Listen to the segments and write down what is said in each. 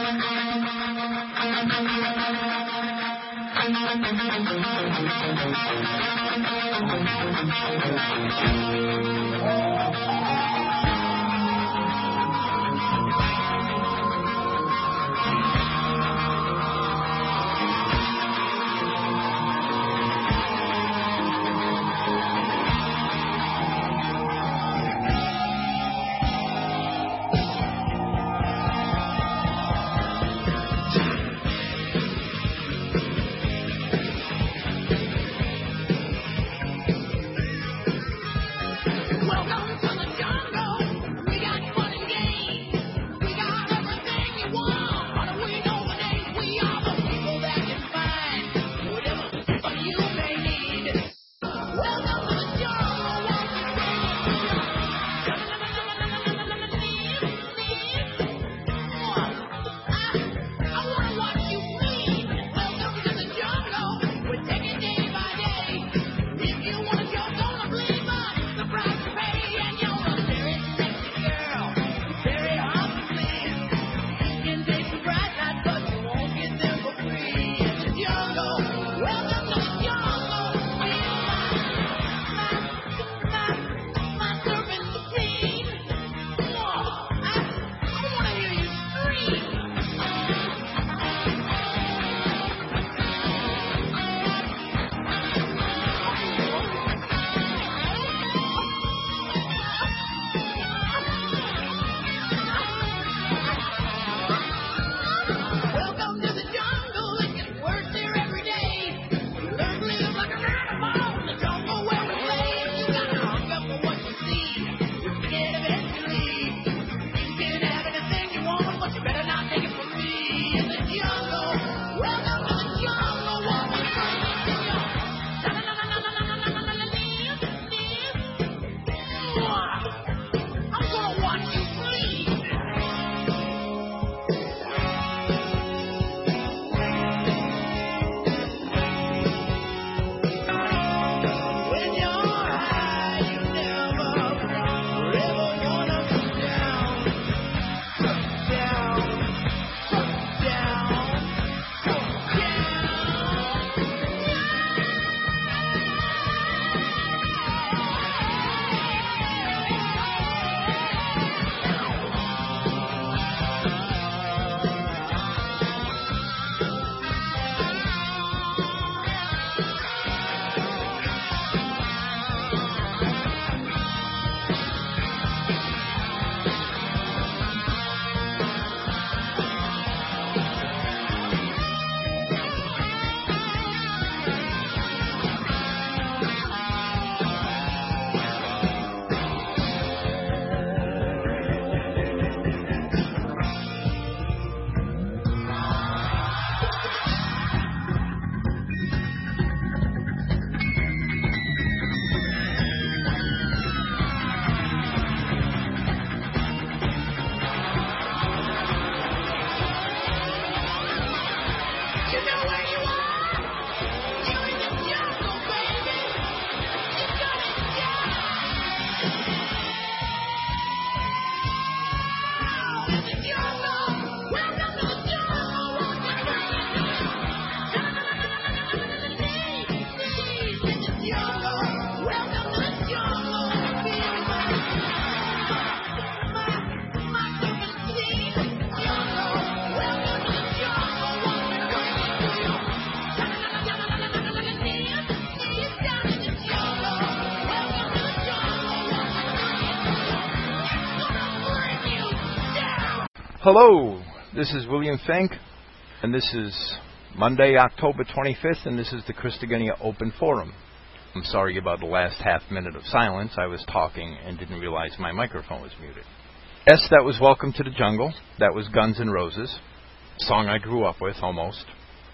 Hello, this is William Finck, and this is Monday, October 25th, and this is the Christogenea Open Forum. I'm sorry about the last half minute of silence. I was talking and didn't realize my microphone was muted. Yes, that was Welcome to the Jungle. That was Guns N' Roses, a song I grew up with, almost.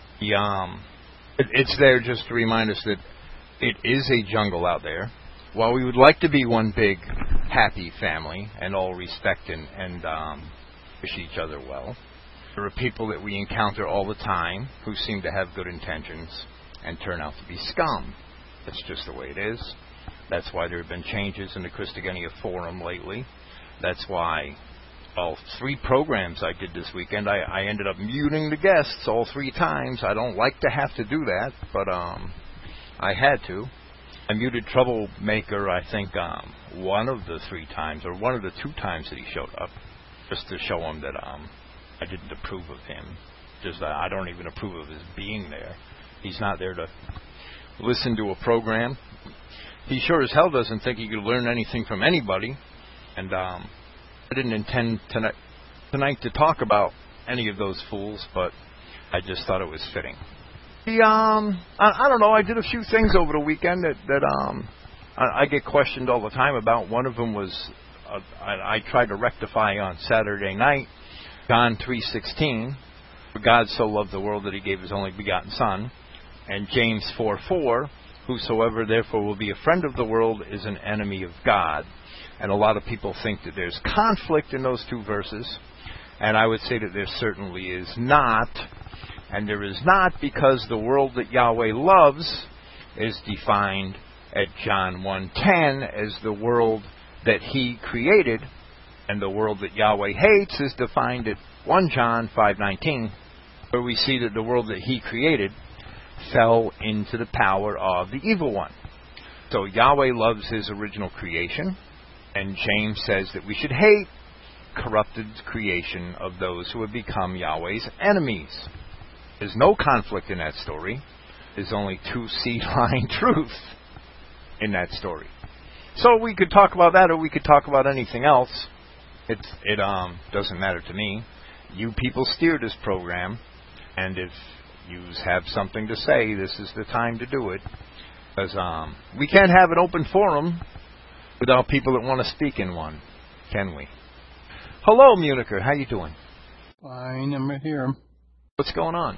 It's there just to remind us that it is a jungle out there. While we would like to be one big, happy family and all respect and wish each other well, there are people that we encounter all the time who seem to have good intentions and turn out to be scum. That's just the way it is. That's why there have been changes in the Christogenea Forum lately. That's why Well, 3 programs I did this weekend. I ended up muting the guests all 3 times. I don't like to have to do that, but I had to. I muted Troublemaker, I think, one of the 3 times, or one of the 2 times that he showed up, just to show him that I didn't approve of him. Just I don't even approve of his being there. He's not there to listen to a program. He sure as hell doesn't think he could learn anything from anybody. And I didn't intend tonight to talk about any of those fools, but I just thought it was fitting. I don't know. I did a few things over the weekend that I get questioned all the time about. One of them was I tried to rectify on Saturday night John 3:16. For God so loved the world that He gave His only begotten Son, and James 4:4. Whosoever therefore will be a friend of the world is an enemy of God. And a lot of people think that there's conflict in those 2 verses, and I would say that there certainly is not. And there is not because the world that Yahweh loves is defined at John 1:10 as the world that He created, and the world that Yahweh hates is defined at 1 John 5:19, where we see that the world that He created fell into the power of the evil one. So Yahweh loves His original creation, and James says that we should hate corrupted creation of those who have become Yahweh's enemies. There's no conflict in that story. There's only 2 C-line truth in that story. So we could talk about that, or we could talk about anything else. It doesn't matter to me. You people steer this program, and if you have something to say, this is the time to do it. Because we can't have an open forum without people that want to speak in one, can we? Hello, Municher. How you doing? Fine, I'm right here. What's going on?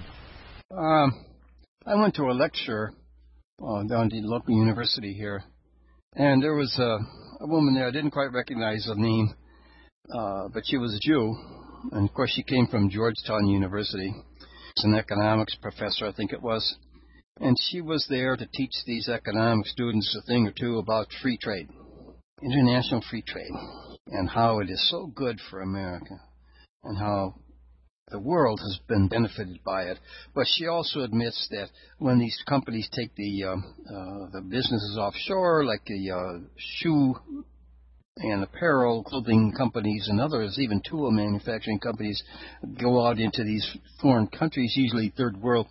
I went to a lecture down at the local university here, and there was a woman there. I didn't quite recognize the name, but she was a Jew, and of course she came from Georgetown University. She's an economics professor, I think it was, and she was there to teach these economic students a thing or two about free trade, international free trade, and how it is so good for America, and how the world has been benefited by it. But she also admits that when these companies take the businesses offshore, like the shoe and apparel, clothing companies and others, even tool manufacturing companies, go out into these foreign countries, usually third world,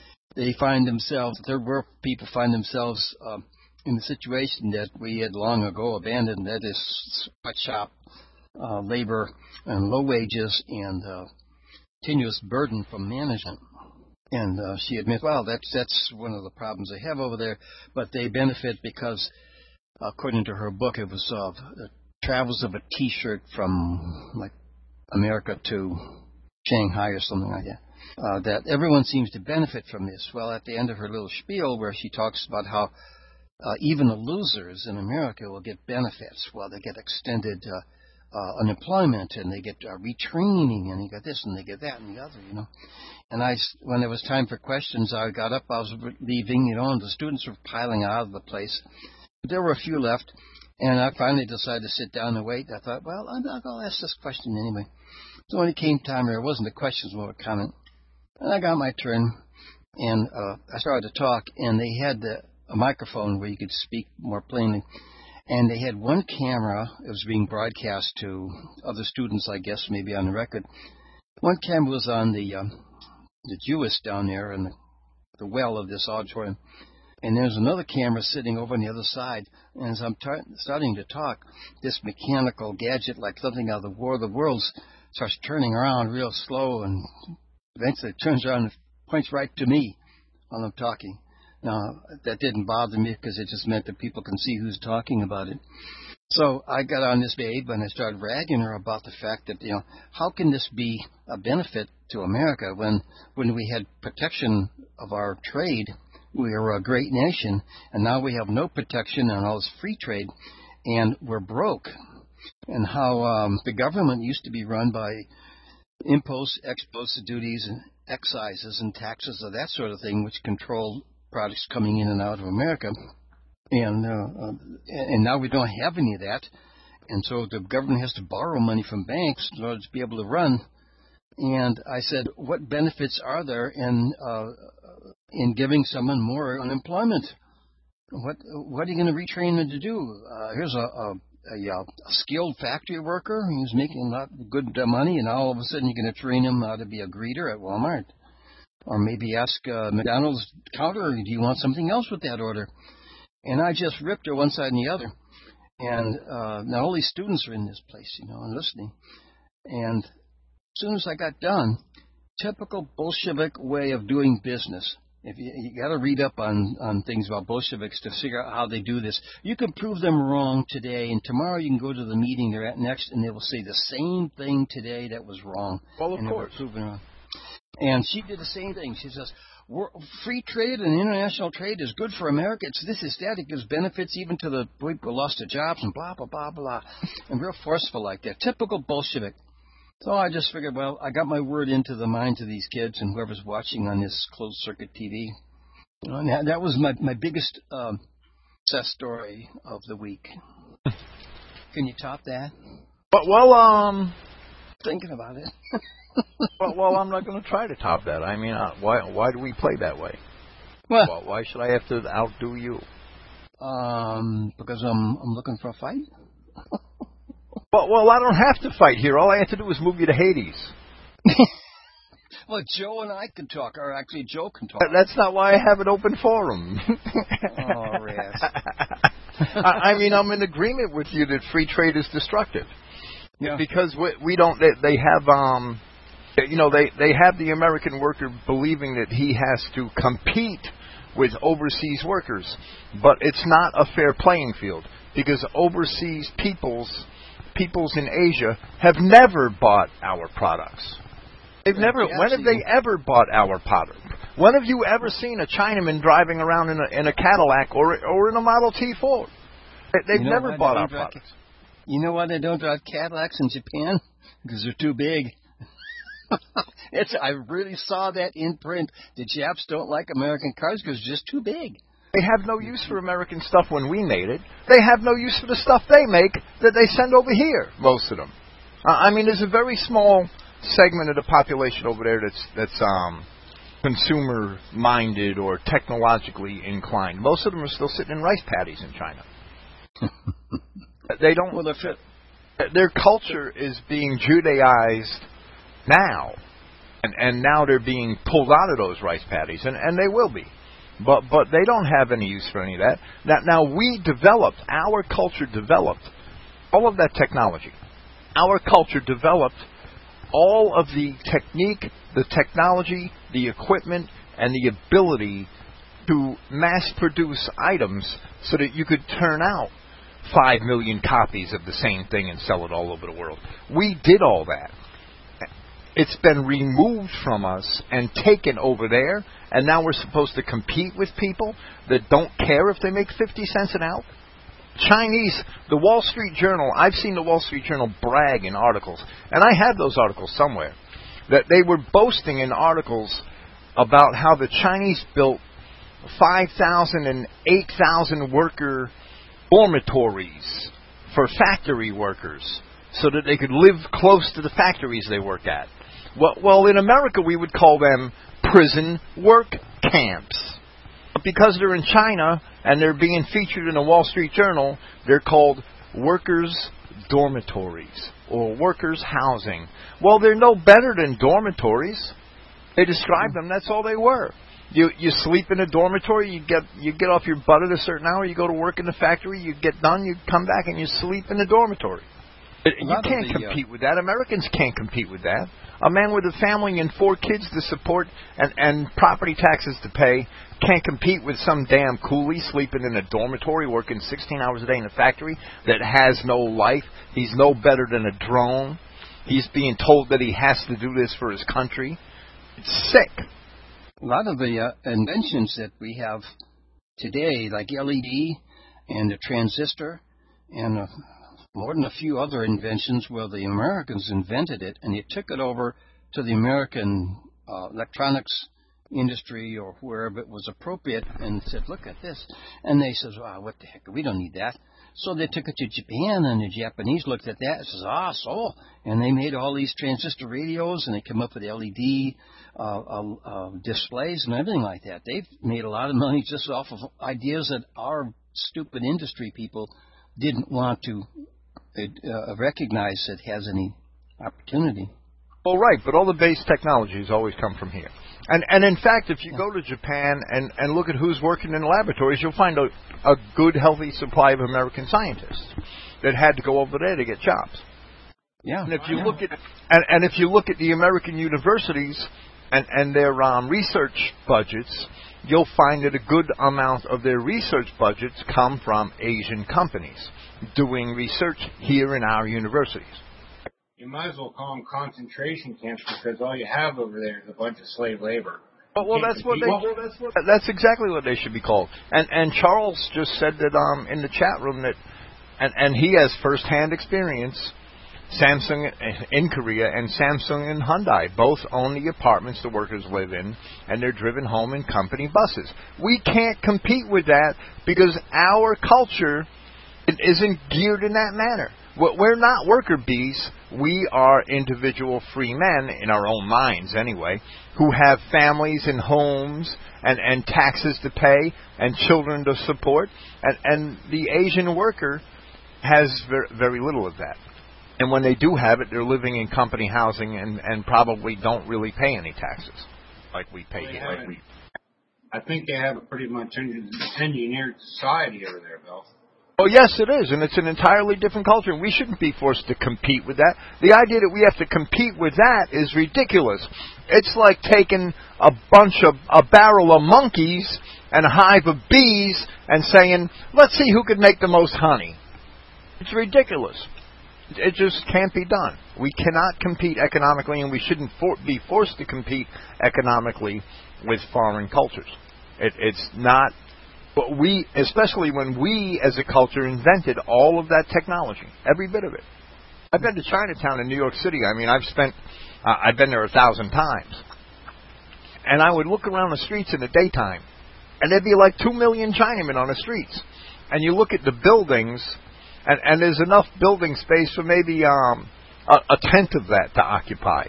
third world people find themselves in the situation that we had long ago abandoned, that is sweatshop labor and low wages and continuous burden from management. And she admits, well, that's one of the problems they have over there, but they benefit because, according to her book, it was the travels of a T-shirt from like America to Shanghai or something like that. That everyone seems to benefit from this. Well, at the end of her little spiel, where she talks about how even the losers in America will get benefits. Well, they get extended unemployment, and they get retraining, and they get this, and they get that, and the other, you know. And when there was time for questions, I got up, I was leaving, you know, and the students were piling out of the place. But there were a few left, and I finally decided to sit down and wait. I thought, well, I'll ask this question anyway. So when it came time, there wasn't a question, more a comment. And I got my turn, and I started to talk, and they had a microphone where you could speak more plainly. And they had one camera. It was being broadcast to other students, I guess, maybe on the record. One camera was on the Jewess down there in the well of this auditorium. And there's another camera sitting over on the other side. And as I'm starting to talk, this mechanical gadget, like something out of the War of the Worlds, starts turning around real slow, and eventually it turns around and points right to me while I'm talking. Now, that didn't bother me because it just meant that people can see who's talking about it. So I got on this babe and I started ragging her about the fact that, you know, how can this be a benefit to America when we had protection of our trade? We were a great nation, and now we have no protection and all this free trade, and we're broke. And how the government used to be run by imposts, exposts, duties, and excises and taxes of that sort of thing, which control products coming in and out of America, and now we don't have any of that, And so the government has to borrow money from banks in order to be able to run. And I said, what benefits are there in giving someone more unemployment? What are you going to retrain them to do? Here's a skilled factory worker who's making a lot of good money, and all of a sudden you're going to train him how to be a greeter at Walmart. Or maybe ask McDonald's counter, do you want something else with that order? And I just ripped her one side and the other. And now all these students are in this place, and listening. And as soon as I got done, typical Bolshevik way of doing business. If you got to read up on things about Bolsheviks to figure out how they do this. You can prove them wrong today, and tomorrow you can go to the meeting they're at next, and they will say the same thing today that was wrong. Well, of course. Proven wrong. And she did the same thing. She says, free trade and international trade is good for America. It's this, is that. It gives benefits even to the people who lost their jobs and blah, blah, blah, blah. And real forceful like that. Typical Bolshevik. So I just figured, well, I got my word into the minds of these kids and whoever's watching on this closed-circuit TV. And that was my biggest success story of the week. Can you top that? Thinking about it. well, I'm not going to try to top that. I mean, why do we play that way? Well, why should I have to outdo you? Because I'm looking for a fight. Well, I don't have to fight here. All I have to do is move you to Hades. Well, Joe and I can talk, or actually Joe can talk. That's not why I have an open forum. Oh, yes. I mean, I'm in agreement with you that free trade is destructive. Yeah. Because we don't. They have they have the American worker believing that he has to compete with overseas workers, but it's not a fair playing field because overseas peoples in Asia have never bought our products. They've never. When have they ever bought our product? When have you ever seen a Chinaman driving around in a Cadillac or in a Model T Ford? They've never bought our products. You know why they don't drive Cadillacs in Japan? Because they're too big. I really saw that in print. The Japs don't like American cars because they're just too big. They have no use for American stuff when we made it. They have no use for the stuff they make that they send over here, most of them. I mean, there's a very small segment of the population over there that's consumer-minded or technologically inclined. Most of them are still sitting in rice paddies in China. They don't. Well, their culture is being Judaized now, and now they're being pulled out of those rice paddies, and they will be. But they don't have any use for any of that. Now our culture developed all of that technology. Our culture developed all of the technique, the technology, the equipment, and the ability to mass produce items so that you could turn out 5 million copies of the same thing and sell it all over the world. We did all that. It's been removed from us and taken over there, and now we're supposed to compete with people that don't care if they make 50 cents an hour. Chinese, the Wall Street Journal, I've seen the Wall Street Journal brag in articles, and I have those articles somewhere, that they were boasting in articles about how the Chinese built 5,000 and 8,000 worker dormitories for factory workers so that they could live close to the factories they work at. Well, in America, we would call them prison work camps. But because they're in China and they're being featured in the Wall Street Journal, they're called workers' dormitories or workers' housing. Well, they're no better than dormitories. They describe them. That's all they were. You sleep in a dormitory. You get off your butt at a certain hour. You go to work in the factory. You get done. You come back and you sleep in the dormitory. You can't compete with that. Americans can't compete with that. A man with a family and 4 kids to support and property taxes to pay can't compete with some damn coolie sleeping in a dormitory working 16 hours a day in a factory that has no life. He's no better than a drone. He's being told that he has to do this for his country. It's sick. A lot of the inventions that we have today, like LED and the transistor and more than a few other inventions, well, the Americans invented it, and they took it over to the American electronics industry or wherever it was appropriate and said, look at this. And they says, wow, what the heck, we don't need that. So they took it to Japan, and the Japanese looked at that and says, so. And they made all these transistor radios, and they come up with LED displays and everything like that. They've made a lot of money just off of ideas that our stupid industry people didn't want to recognize that has any opportunity. Well, right, but all the base technologies always come from here. And in fact, if you go to Japan and look at who's working in the laboratories, you'll find a good, healthy supply of American scientists that had to go over there to get jobs. Yeah. And if you look at the American universities and their research budgets, you'll find that a good amount of their research budgets come from Asian companies doing research here in our universities. You might as well call them concentration camps because all you have over there is a bunch of slave labor. That's exactly what they should be called. And Charles just said that in the chat room that, and he has firsthand experience. Samsung in Korea and Samsung and Hyundai both own the apartments the workers live in, and they're driven home in company buses. We can't compete with that because our culture isn't geared in that manner. We're not worker bees. We are individual free men, in our own minds anyway, who have families and homes and taxes to pay and children to support. And the Asian worker has very little of that. And when they do have it, they're living in company housing and probably don't really pay any taxes like we pay here. I think they have a pretty much engineered society over there, Bill. Oh, yes, it is, and it's an entirely different culture, and we shouldn't be forced to compete with that. The idea that we have to compete with that is ridiculous. It's like taking a barrel of monkeys and a hive of bees and saying, let's see who can make the most honey. It's ridiculous. It just can't be done. We cannot compete economically, and we shouldn't be forced to compete economically with foreign cultures. It's not... But we, especially when we as a culture invented all of that technology, every bit of it. I've been to Chinatown in New York City. I mean, I've been there 1,000 times. And I would look around the streets in the daytime, and there'd be like 2 million Chinamen on the streets. And you look at the buildings, and there's enough building space for maybe a tenth of that to occupy,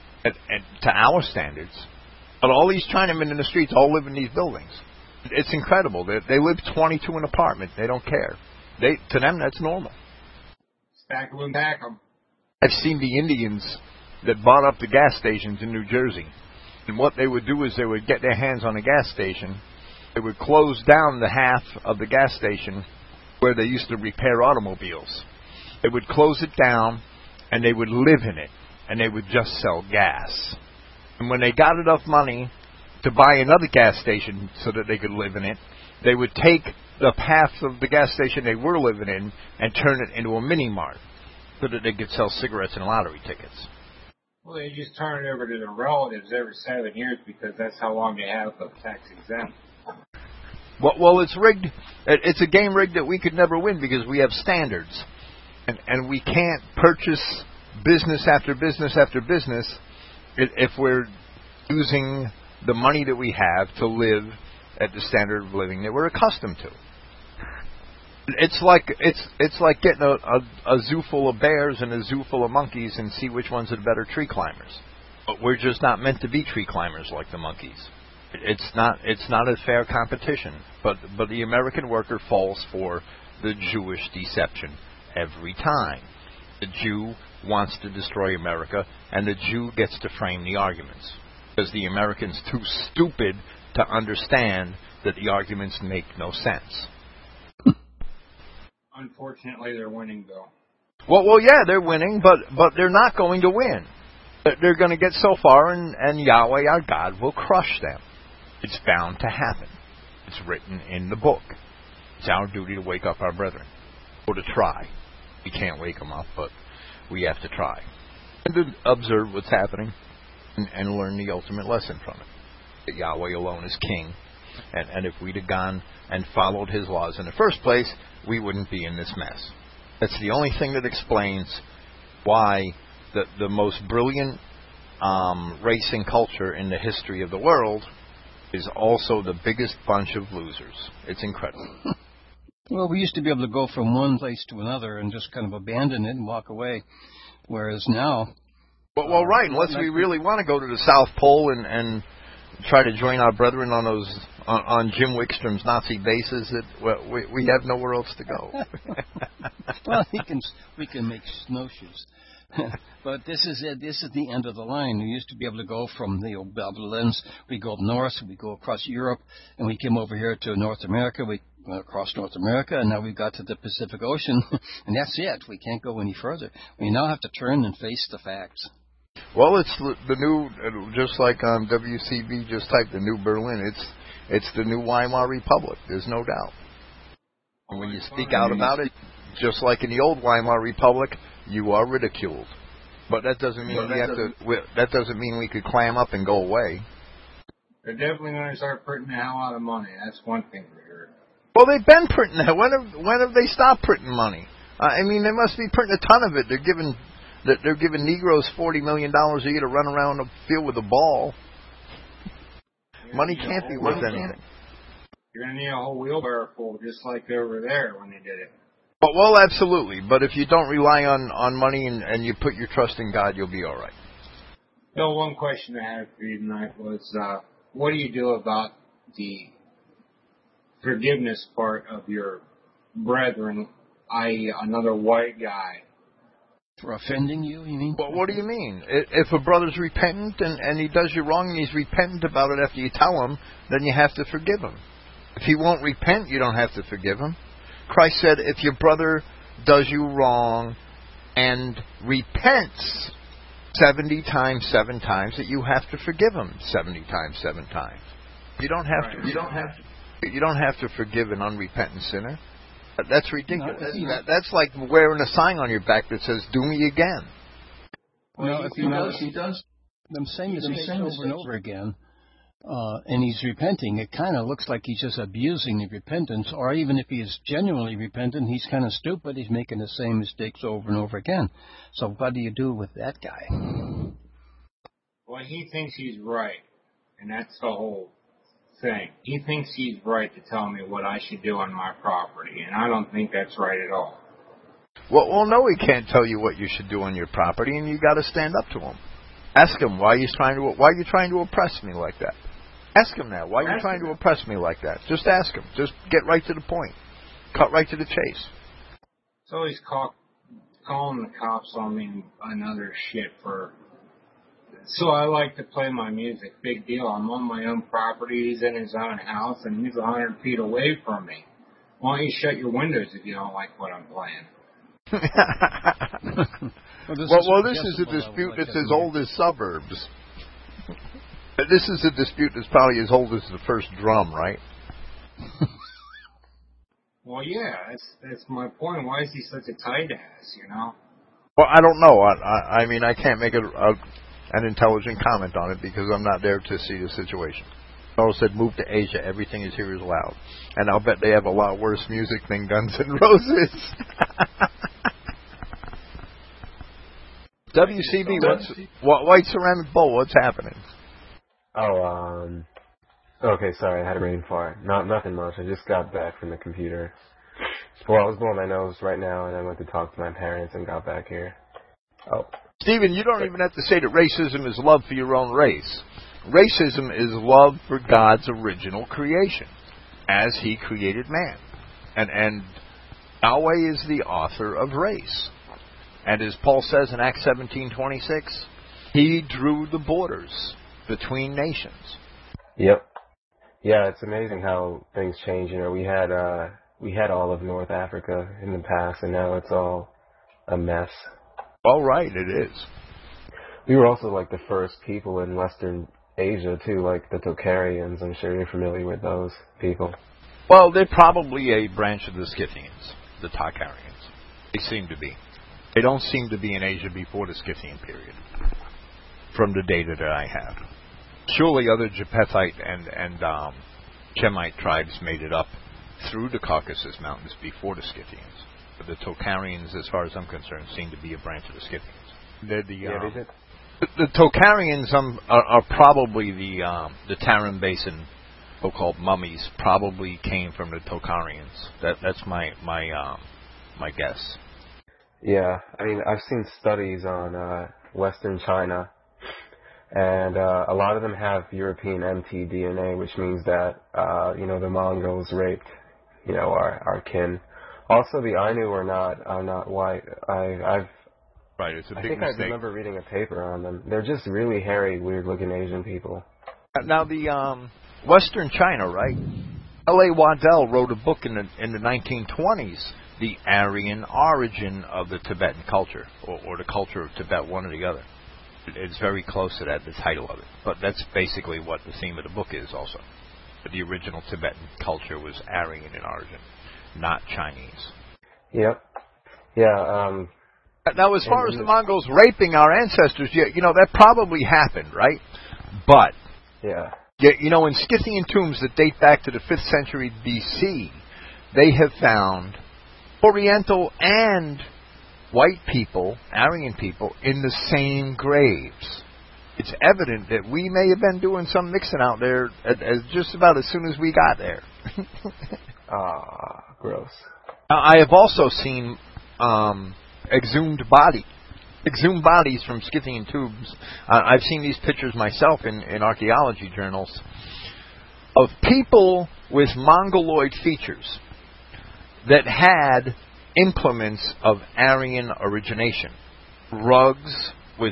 to our standards. But all these Chinamen in the streets all live in these buildings. It's incredible. They live 20 to an apartment. They don't care. To them, that's normal. Stack them and pack them. I've seen the Indians that bought up the gas stations in New Jersey. And what they would do is they would get their hands on a gas station. They would close down the half of the gas station where they used to repair automobiles. They would close it down, and they would live in it. And they would just sell gas. And when they got enough money to buy another gas station so that they could live in it, they would take the half of the gas station they were living in and turn it into a mini-mart so that they could sell cigarettes and lottery tickets. Well, they just turn it over to their relatives every 7 years because that's how long they have the tax exempt. Well, it's rigged. It's a game rigged that we could never win because we have standards. And we can't purchase business after business after business if we're using the money that we have to live at the standard of living that we're accustomed to. It's like getting a zoo full of bears and a zoo full of monkeys and see which ones are the better tree climbers. But we're just not meant to be tree climbers like the monkeys. It's not a fair competition. But the American worker falls for the Jewish deception every time. The Jew wants to destroy America, and the Jew gets to frame the arguments. Because the American's too stupid to understand that the arguments make no sense. Unfortunately, they're winning, though. Well, yeah, they're winning, but they're not going to win. They're going to get so far, and Yahweh, our God, will crush them. It's bound to happen. It's written in the book. It's our duty to wake up our brethren, or to try. We can't wake them up, but we have to try. And to observe what's happening. And learn the ultimate lesson from it. That Yahweh alone is king. And if we'd have gone and followed his laws in the first place, we wouldn't be in this mess. That's the only thing that explains why the most brilliant race and culture in the history of the world is also the biggest bunch of losers. It's incredible. Well, we used to be able to go from one place to another and just kind of abandon it and walk away, whereas now... Well, right, unless we really want to go to the South Pole and try to join our brethren on those on Jim Wickstrom's Nazi bases, we have nowhere else to go. Well, we can make snowshoes. But this is it. This is the end of the line. We used to be able to go from the Babylons. We go up north, we go across Europe, and we came over here to North America. We went across North America, and now we've got to the Pacific Ocean, and that's it. We can't go any further. We now have to turn and face the facts. Well, it's the new, just like on WCB, just type the New Berlin. It's the new Weimar Republic. There's no doubt. And when you speak out about it, just like in the old Weimar Republic, you are ridiculed. But that doesn't mean that doesn't mean we could clam up and go away. They're definitely going to start printing the hell out of money. That's one thing for sure. Well, they've been printing that. When have they stopped printing money? I mean, they must be printing a ton of it. They're giving Negroes $40 million a year to run around the field with a ball. Money can't be worth anything. You're going to need a whole wheelbarrow full, just like over there when they did it. Well, absolutely. But if you don't rely on money and you put your trust in God, you'll be all right. Bill, one question I had for you tonight was, what do you do about the forgiveness part of your brethren, i.e. another white guy? For offending you mean? Well, what do you mean? If a brother's repentant and he does you wrong and he's repentant about it after you tell him, then you have to forgive him. If he won't repent, you don't have to forgive him. Christ said, if your brother does you wrong and repents 70 times, 7 times, that you have to forgive him 70 times, 7 times. You don't have to. You don't have to forgive an unrepentant sinner. That's ridiculous. That's like wearing a sign on your back that says, "Do me again." Well, if he does them same mistakes over and over again, and he's repenting, it kind of looks like he's just abusing the repentance. Or even if he is genuinely repentant, he's kind of stupid. He's making the same mistakes over and over again. So what do you do with that guy? Well, he thinks he's right, and that's the whole thing. He thinks he's right to tell me what I should do on my property, and I don't think that's right at all. Well, no, he can't tell you what you should do on your property, and you got to stand up to him. Ask him why are you trying to oppress me like that. Ask him that. Why are you trying to oppress me like that? Just ask him. Just get right to the point. Cut right to the chase. So he's calling the cops on me and other shit for. So I like to play my music. Big deal. I'm on my own property. He's in his own house, and he's 100 feet away from me. Why don't you shut your windows if you don't like what I'm playing? Well, this is a dispute that's as old as suburbs. This is a dispute that's probably as old as the first drum, right? Well, yeah, that's my point. Why is he such a tight ass, you know? Well, I don't know. I mean, I can't make an intelligent comment on it because I'm not there to see the situation. Paul said, move to Asia. Everything is here is loud. And I'll bet they have a lot worse music than Guns N' Roses. WCB, White Ceramic Bowl, what's happening? Okay, sorry, I had a brain fart. Nothing much. I just got back from the computer. Well, I was blowing my nose right now, and I went to talk to my parents and got back here. Oh. Stephen, you don't even have to say that racism is love for your own race. Racism is love for God's original creation, as He created man. And Yahweh is the author of race. And as Paul says in Acts 17:26, He drew the borders between nations. Yep. Yeah, it's amazing how things change. You know, we had all of North Africa in the past, and now it's all a mess. All right, it is. We were also like the first people in Western Asia too, like the Tocharians. I'm sure you're familiar with those people. Well, they're probably a branch of the Scythians, the Tocharians. They seem to be. They don't seem to be in Asia before the Scythian period, from the data that I have. Surely other Japhethite and Chemite tribes made it up through the Caucasus Mountains before the Scythians. But the Tocharians, as far as I'm concerned, seem to be a branch of the Scythians. They're the Tocharians are probably the Tarim Basin so-called mummies probably came from the Tokharians. That's my guess. Yeah, I mean, I've seen studies on Western China, and a lot of them have European mtDNA, which means that the Mongols raped our kin. Also, the Ainu are not white. Right, it's a big I think mistake. I remember reading a paper on them. They're just really hairy, weird-looking Asian people. Now, the Western China, right? L.A. Waddell wrote a book in the 1920s, The Aryan Origin of the Tibetan Culture, or the Culture of Tibet, one or the other. It's very close to that, the title of it. But that's basically what the theme of the book is also. The original Tibetan culture was Aryan in origin, not Chinese. Yep. Yeah. Now, as far as the Mongols raping our ancestors, that probably happened, right? But, yeah, in Scythian tombs that date back to the 5th century BC, they have found Oriental and white people, Aryan people, in the same graves. It's evident that we may have been doing some mixing out there as just about as soon as we got there. Gross. Now, I have also seen exhumed bodies from Scythian tombs. I've seen these pictures myself in archaeology journals of people with Mongoloid features that had implements of Aryan origination. Rugs with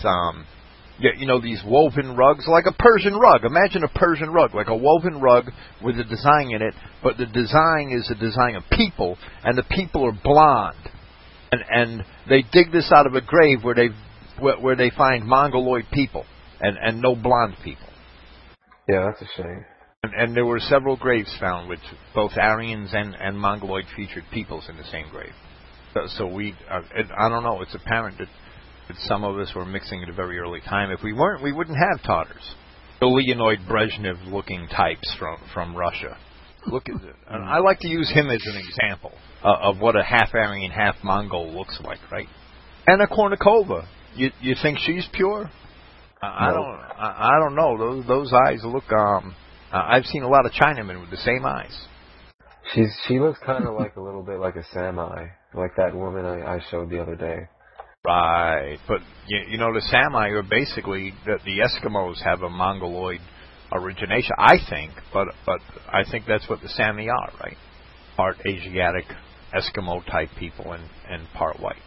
these woven rugs, like a Persian rug. Imagine a Persian rug, like a woven rug with a design in it, but the design is a design of people, and the people are blonde. And they dig this out of a grave where they find Mongoloid people and no blonde people. Yeah, that's a shame. And there were several graves found with both Aryans and Mongoloid featured peoples in the same grave. So I don't know. It's apparent that some of us were mixing at a very early time. If we weren't, we wouldn't have Tatars. The Leonid Brezhnev-looking types from Russia. Look at it. And I like to use him as an example of what a half-Aryan, half-Mongol looks like, right? Anna Kournikova, you think she's pure? I don't know. Those eyes look. I've seen a lot of Chinamen with the same eyes. She looks kind of like a little bit like a Sami, like that woman I showed the other day. Right, but the Sami are basically the Eskimos have a Mongoloid origination, I think, but I think that's what the Sami are, right? Part Asiatic, Eskimo type people and part white.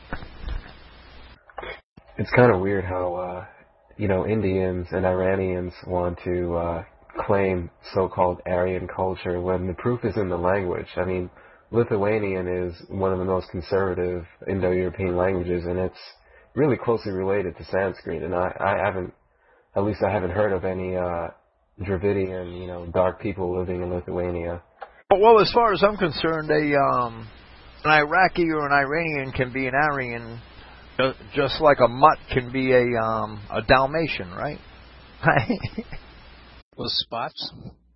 It's kind of weird how Indians and Iranians want to claim so-called Aryan culture when the proof is in the language. I mean, Lithuanian is one of the most conservative Indo-European languages, and it's really closely related to Sanskrit. And I haven't heard of any Dravidian, dark people living in Lithuania. Well, as far as I'm concerned, an Iraqi or an Iranian can be an Aryan, just like a mutt can be a Dalmatian, right? With spots.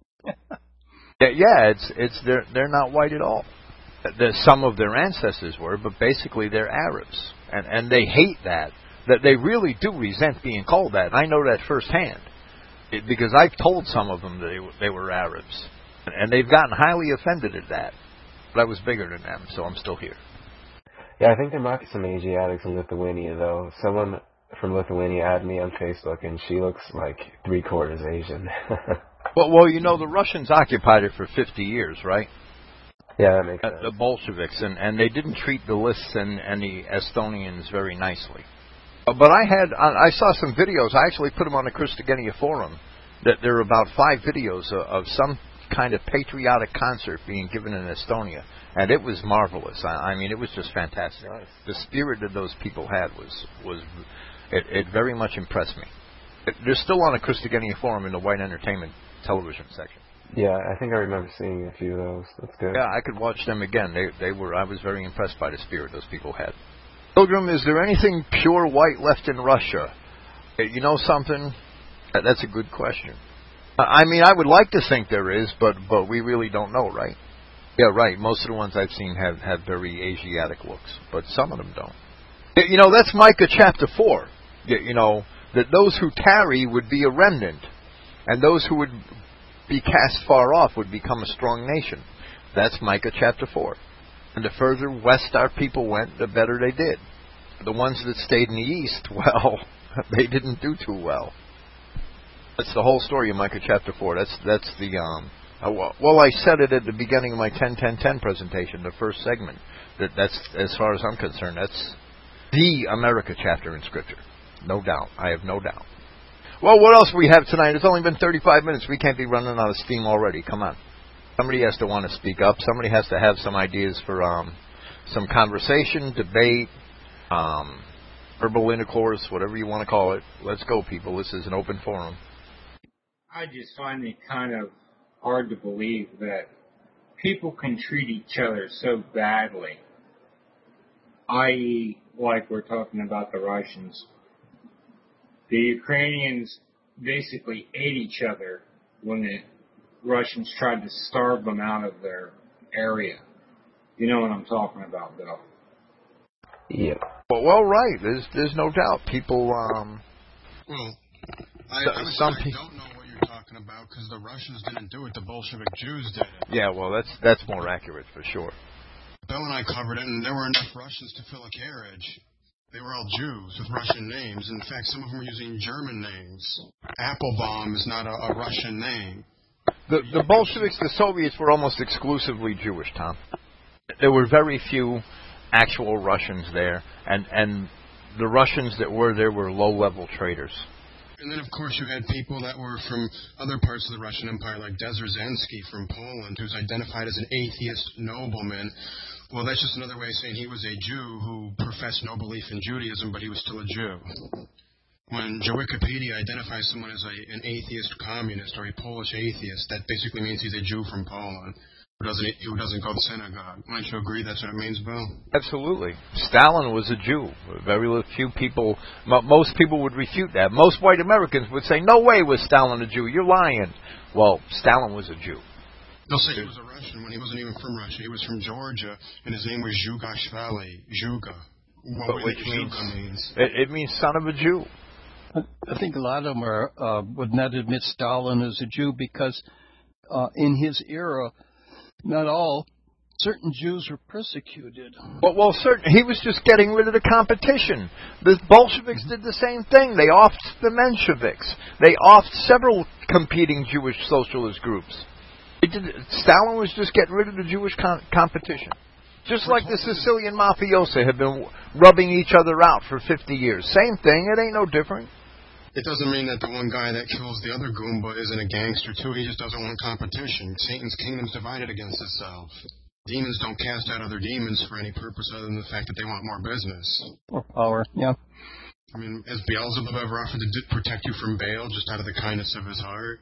Yeah, they're not white at all. Some of their ancestors were, but basically they're Arabs, and they hate that they really do resent being called that. I know that firsthand because I've told some of them they were Arabs, and they've gotten highly offended at that. But I was bigger than them, so I'm still here. Yeah, I think there might be some Asiatics in Lithuania, though. Someone from Lithuania added me on Facebook, and she looks like 3/4 Asian. Well, the Russians occupied it for 50 years, right? Yeah, that makes sense. The Bolsheviks, and they didn't treat the Lists and the Estonians very nicely. But I saw some videos. I actually put them on the Christogenea forum. That there are about 5 videos of some kind of patriotic concert being given in Estonia, and it was marvelous. I mean, it was just fantastic. Nice. The spirit that those people had was it very much impressed me. They're still on the Christogenea forum in the White Entertainment television section. Yeah, I think I remember seeing a few of those. That's good. Yeah, I could watch them again. I was very impressed by the spirit those people had. Pilgrim, is there anything pure white left in Russia? You know something? That's a good question. I mean, I would like to think there is, but we really don't know, right? Yeah, right. Most of the ones I've seen have very Asiatic looks, but some of them don't. That's Micah chapter 4. That those who tarry would be a remnant, and those who would be cast far off would become a strong nation. That's Micah chapter 4. And the further west our people went, the better they did. The ones that stayed in the east, well, they didn't do too well. That's the whole story of Micah chapter 4. That's the well, I said it at the beginning of my 10-10-10 presentation, the first segment. That's, as far as I'm concerned, that's the America chapter in Scripture. No doubt. I have no doubt. Well, what else we have tonight? It's only been 35 minutes. We can't be running out of steam already. Come on. Somebody has to want to speak up. Somebody has to have some ideas for some conversation, debate, verbal intercourse, whatever you want to call it. Let's go, people. This is an open forum. I just find it kind of hard to believe that people can treat each other so badly. I.e., like we're talking about the Russians. The Ukrainians basically ate each other when the Russians tried to starve them out of their area. You know what I'm talking about, Bill? Yeah. Well, right. There's no doubt. People, Well, I don't know what you're talking about because the Russians didn't do it. The Bolshevik Jews did it. Yeah, well, that's more accurate for sure. Bill and I covered it, and there were enough Russians to fill a carriage. They were all Jews with Russian names. In fact, some of them were using German names. Applebaum is not a Russian name. The Bolsheviks, the Soviets, were almost exclusively Jewish, Tom. There were very few actual Russians there, and the Russians that were there were low-level traders. And then, of course, you had people that were from other parts of the Russian Empire, like Dzerzhinsky from Poland, who's identified as an atheist nobleman. Well, that's just another way of saying he was a Jew who professed no belief in Judaism, but he was still a Jew. When Wikipedia identifies someone as an atheist communist or a Polish atheist, that basically means he's a Jew from Poland who doesn't go to synagogue. Wouldn't you agree that's what it means, Bill? Absolutely. Stalin was a Jew. Very few people, most people would refute that. Most white Americans would say, no way was Stalin a Jew. You're lying. Well, Stalin was a Jew. They'll say he was a Russian when he wasn't even from Russia. He was from Georgia, and his name was Zhugashvili. Zhuga. Which means? It means son of a Jew. I think a lot of them would not admit Stalin as a Jew because in his era, not all, certain Jews were persecuted. Well, he was just getting rid of the competition. The Bolsheviks did the same thing. They offed the Mensheviks. They offed several competing Jewish socialist groups. Stalin was just getting rid of the Jewish competition. Just like the Sicilian mafiosi have been rubbing each other out for 50 years. Same thing. It ain't no different. It doesn't mean that the one guy that kills the other Goomba isn't a gangster, too. He just doesn't want competition. Satan's kingdom's divided against itself. Demons don't cast out other demons for any purpose other than the fact that they want more business. Or power, yeah. I mean, has Beelzebub ever offered to protect you from Baal just out of the kindness of his heart?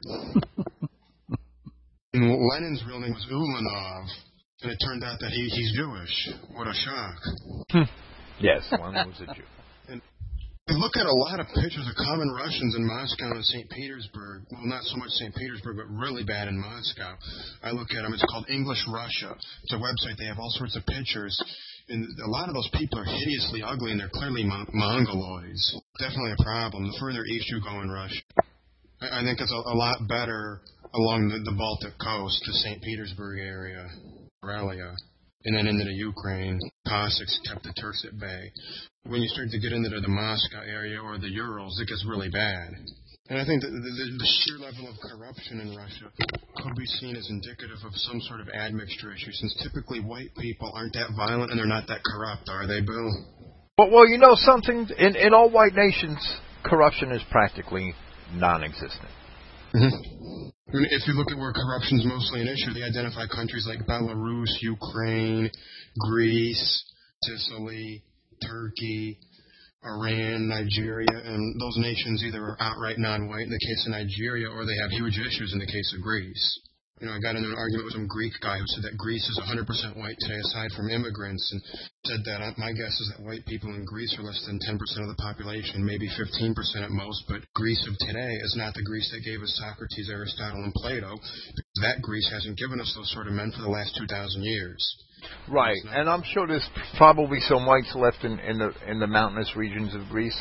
And Lenin's real name was Ulanov, and it turned out that he's Jewish. What a shock. Yes, Lenin was a Jew. I look at a lot of pictures of common Russians in Moscow and St. Petersburg. Well, not so much St. Petersburg, but really bad in Moscow. I look at them. It's called English Russia. It's a website. They have all sorts of pictures. And a lot of those people are hideously ugly, and they're clearly Mongoloids. Definitely a problem. The further east you go in Russia, I think it's a lot better along the Baltic coast, the St. Petersburg area, Karelia, and then into the Ukraine. Cossacks kept the Turks at bay. When you start to get into the Moscow area or the Urals, it gets really bad. And I think that the sheer level of corruption in Russia could be seen as indicative of some sort of admixture issue, since typically white people aren't that violent and they're not that corrupt, are they, Bill? Well, you know something? In all white nations, corruption is practically non-existent. Mm-hmm. I mean, if you look at where corruption is mostly an issue, they identify countries like Belarus, Ukraine, Greece, Sicily, Turkey, Iran, Nigeria, and those nations either are outright non-white in the case of Nigeria, or they have huge issues in the case of Greece. You know, I got into an argument with some Greek guy who said that Greece is 100% white today, aside from immigrants, and said that my guess is that white people in Greece are less than 10% of the population, maybe 15% at most, but Greece of today is not the Greece that gave us Socrates, Aristotle, and Plato, because that Greece hasn't given us those sort of men for the last 2,000 years. Right, and I'm sure there's probably some whites left in the mountainous regions of Greece.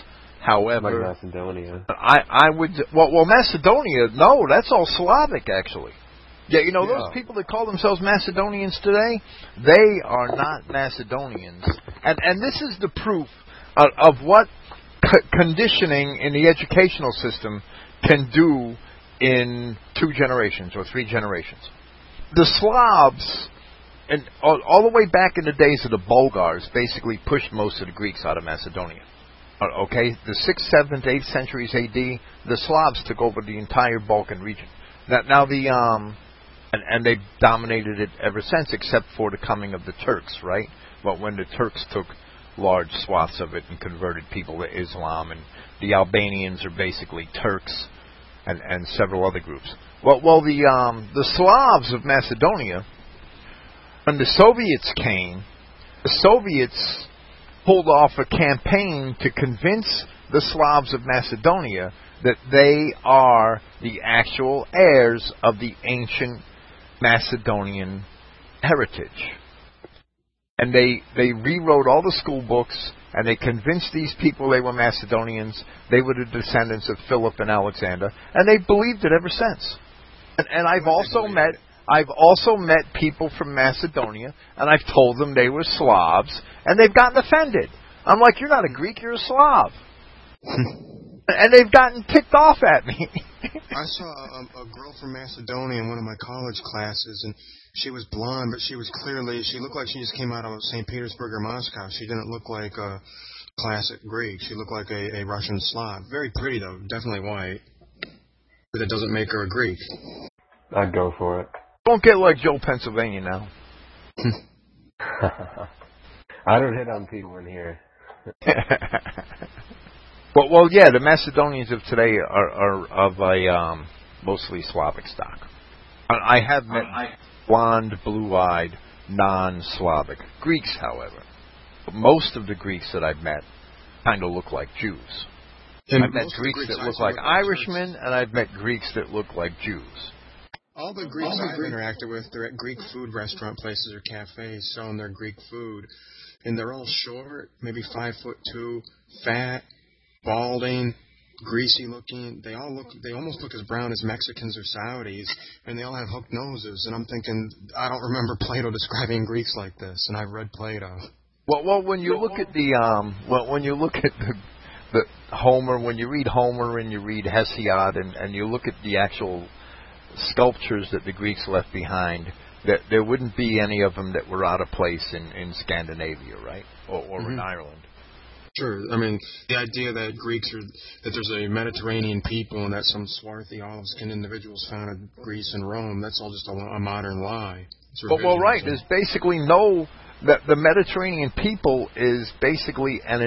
However, like Macedonia. I would well Macedonia. No, that's all Slavic actually. Yeah, you know those people that call themselves Macedonians today, they are not Macedonians, and this is the proof of what conditioning in the educational system can do in 2 generations or 3 generations. The Slavs, and all the way back in the days of the Bulgars, basically pushed most of the Greeks out of Macedonia. Okay, the 6th, 7th, 8th centuries A.D., the Slavs took over the entire Balkan region. Now and they've dominated it ever since, except for the coming of the Turks, right? But when the Turks took large swaths of it and converted people to Islam, and the Albanians are basically Turks, and several other groups. Well, the Slavs of Macedonia, when the Soviets came, the Soviets pulled off a campaign to convince the Slavs of Macedonia that they are the actual heirs of the ancient Macedonian heritage. And they rewrote all the school books, and they convinced these people they were Macedonians, they were the descendants of Philip and Alexander, and they believed it ever since. And I've also met people from Macedonia, and I've told them they were Slavs, and they've gotten offended. I'm like, you're not a Greek, you're a Slav. And they've gotten ticked off at me. I saw a girl from Macedonia in one of my college classes, and she was blonde, but she looked like she just came out of St. Petersburg or Moscow. She didn't look like a classic Greek. She looked like a Russian Slav. Very pretty, though. Definitely white. But that doesn't make her a Greek. I'd go for it. Don't get like Joe Pennsylvania now. I don't hit on people in here. Well, yeah, the Macedonians of today are of a mostly Slavic stock. I have met blonde, blue-eyed, non-Slavic Greeks, however. Most of the Greeks that I've met kind of look like Jews. I've met Greeks that look like Irishmen, and I've met Greeks that look like Jews. All the Greeks I've interacted with, they're at Greek food restaurant places or cafes selling their Greek food. And they're all short, maybe 5'2", fat, balding, greasy looking. They almost look as brown as Mexicans or Saudis, and they all have hooked noses. And I'm thinking, I don't remember Plato describing Greeks like this, and I've read Plato. Well, when you look at the Homer, when you read Homer and you read Hesiod, and you look at the actual sculptures that the Greeks left behind, that there wouldn't be any of them that were out of place in Scandinavia, right, or in Ireland. Sure. I mean, the idea that that there's a Mediterranean people and that some swarthy olive-skinned individuals founded Greece and Rome, that's all just a modern lie. Well, right. There's basically that the Mediterranean people is basically an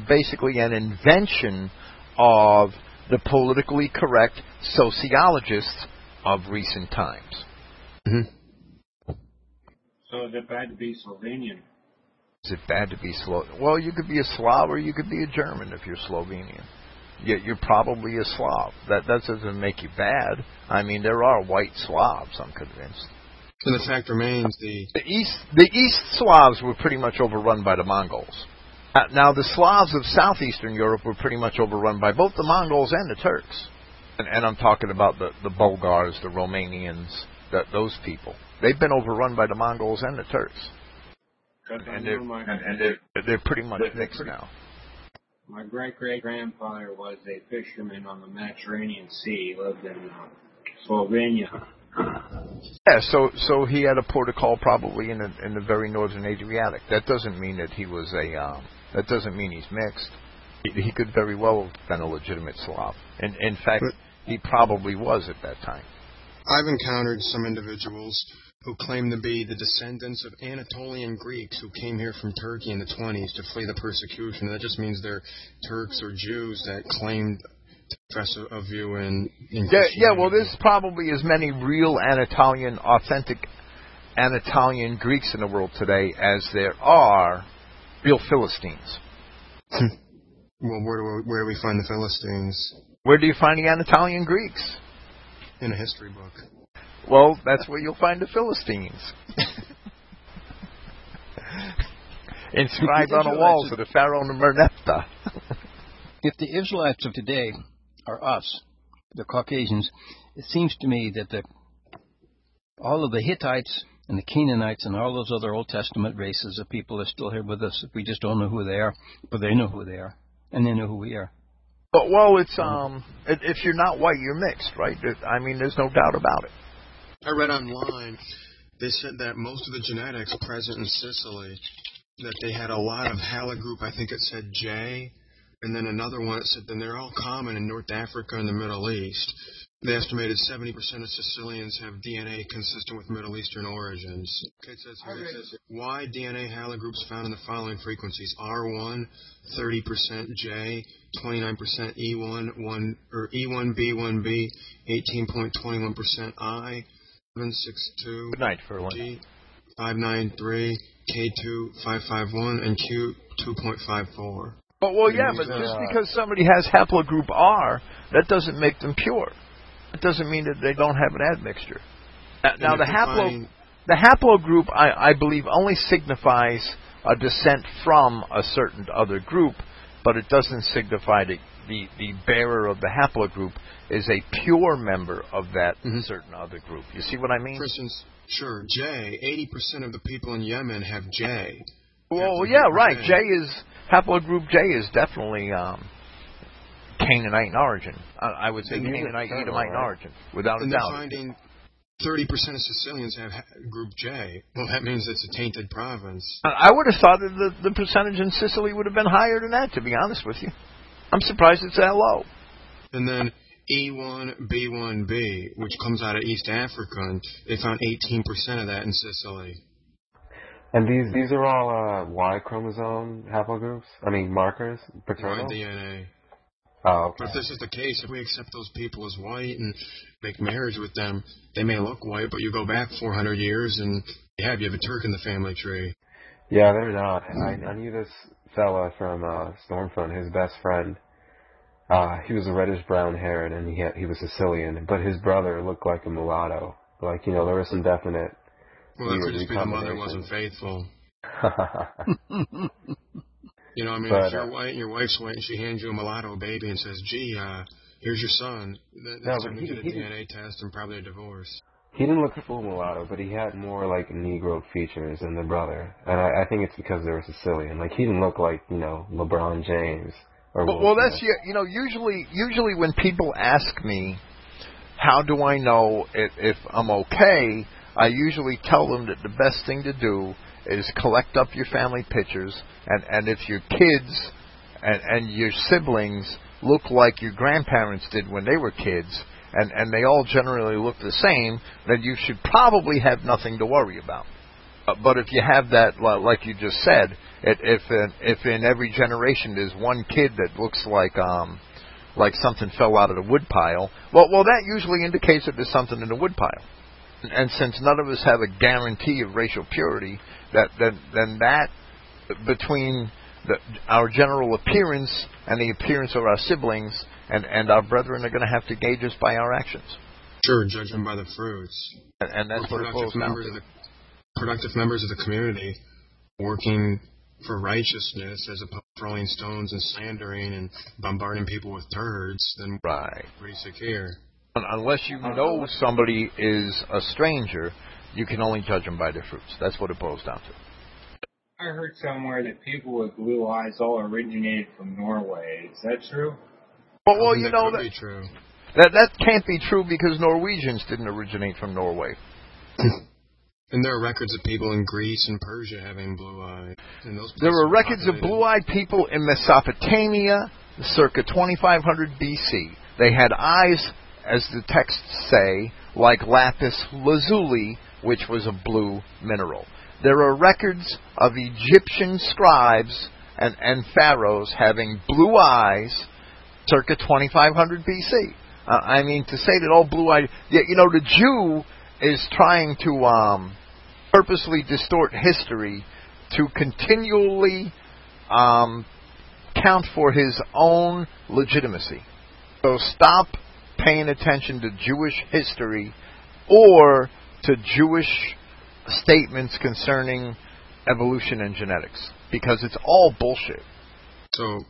invention of the politically correct sociologists of recent times. Mm-hmm. So is it bad to be Slovenian? Is it bad to be Slav? Well, you could be a Slav or you could be a German if you're Slovenian. You're probably a Slav. That doesn't make you bad. I mean, there are white Slavs, I'm convinced. And the fact remains the East Slavs were pretty much overrun by the Mongols. Now, the Slavs of southeastern Europe were pretty much overrun by both the Mongols and the Turks. And I'm talking about the Bulgars, the Romanians, those people. They've been overrun by the Mongols and the Turks. And they're pretty much mixed now. My great-great-grandfather was a fisherman on the Mediterranean Sea. He lived in Slovenia. Yeah, so he had a port of call probably in the very northern Adriatic. That doesn't mean that he was that doesn't mean he's mixed. He could very well have been a legitimate Slav. And in fact, he probably was at that time. I've encountered some individuals who claim to be the descendants of Anatolian Greeks who came here from Turkey in the 20s to flee the persecution. That just means they're Turks or Jews that claimed to profess a view in yeah, well, there's probably as many real authentic Anatolian Greeks in the world today as there are real Philistines. Well, where do we find the Philistines? Where do you find the Anatolian Greeks? In a history book. Well, that's where you'll find the Philistines. Inscribed on the walls of the Pharaoh Merneptah. If the Israelites of today are us, the Caucasians, it seems to me that all of the Hittites and the Canaanites and all those other Old Testament races of people are still here with us. We just don't know who they are, but they know who they are, and they know who we are. But it's if you're not white, you're mixed, right? I mean, there's no doubt about it. I read online, they said that most of the genetics present in Sicily, that they had a lot of haplogroup, I think it said J, and then another one it said, then they're all common in North Africa and the Middle East. They estimated 70% of Sicilians have DNA consistent with Middle Eastern origins. Okay, it says here, it says, Y DNA haplogroups found in the following frequencies: R1, 30%, J, 29%, E1, or E1B1B, 18.21%, I, 762, Good night, Ferlin. G, 593, K2, 551, and Q, 2.54. But just because somebody has haplogroup R, that doesn't make them pure. It doesn't mean that they don't have an admixture. Now, the haplogroup, I believe, only signifies a descent from a certain other group, but it doesn't signify that the bearer of the haplogroup is a pure member of that certain other group. You see what I mean? For instance, sure, J, 80% of the people in Yemen have J. Well, yeah, right. Haplogroup J is definitely Canaanite in origin. I would say Canaanite, Edomite in origin, without a doubt. And they're finding 30% of Sicilians have group J. Well, that means it's a tainted province. I would have thought that the percentage in Sicily would have been higher than that, to be honest with you. I'm surprised it's that low. And then E1B1B, which comes out of East Africa, and they found 18% of that in Sicily. And these are all Y chromosome haplogroups? I mean, markers? Paternal? Y DNA. Oh, okay. But if this is the case, if we accept those people as white and make marriage with them, they may look white, but you go back 400 years and you have a Turk in the family tree. Yeah, they're not. I knew this fella from Stormfront, his best friend. He was a reddish-brown haired, and he was Sicilian, but his brother looked like a mulatto. Like, there was some definite... Well, that could just be the mother wasn't faithful. If you're white and your wife's white and she hands you a mulatto baby and says, gee, here's your son, that's going to get a DNA test and probably a divorce. He didn't look full mulatto, but he had more, Negro features than the brother. And I think it's because they were Sicilian. He didn't look like, LeBron James. Well, that's, usually when people ask me, how do I know if I'm okay, I usually tell them that the best thing to do is collect up your family pictures, and if your kids and your siblings look like your grandparents did when they were kids, and they all generally look the same, then you should probably have nothing to worry about. But if you have that, like you just said, if in every generation there's one kid that looks like something fell out of the woodpile, well, that usually indicates that there's something in the woodpile. And since none of us have a guarantee of racial purity, then that between our general appearance and the appearance of our siblings and our brethren are going to have to gauge us by our actions. Sure, judge them by the fruits. And that's what it boils down to. Productive members of the community working for righteousness as opposed to throwing stones and slandering and bombarding people with turds, then right. Pretty secure. Unless you know somebody is a stranger, you can only judge them by their fruits. That's what it boils down to. I heard somewhere that people with blue eyes all originated from Norway. Is that true? Well, that could be true. That can't be true because Norwegians didn't originate from Norway. And there are records of people in Greece and Persia having blue eyes. There were records of blue-eyed people in Mesopotamia circa 2500 BC. They had eyes, as the texts say, like lapis lazuli, which was a blue mineral. There are records of Egyptian scribes and pharaohs having blue eyes circa 2500 BC. To say that all blue-eyed... the Jew is trying to purposely distort history to continually count for his own legitimacy. So stop paying attention to Jewish history or to Jewish statements concerning evolution and genetics, because it's all bullshit. So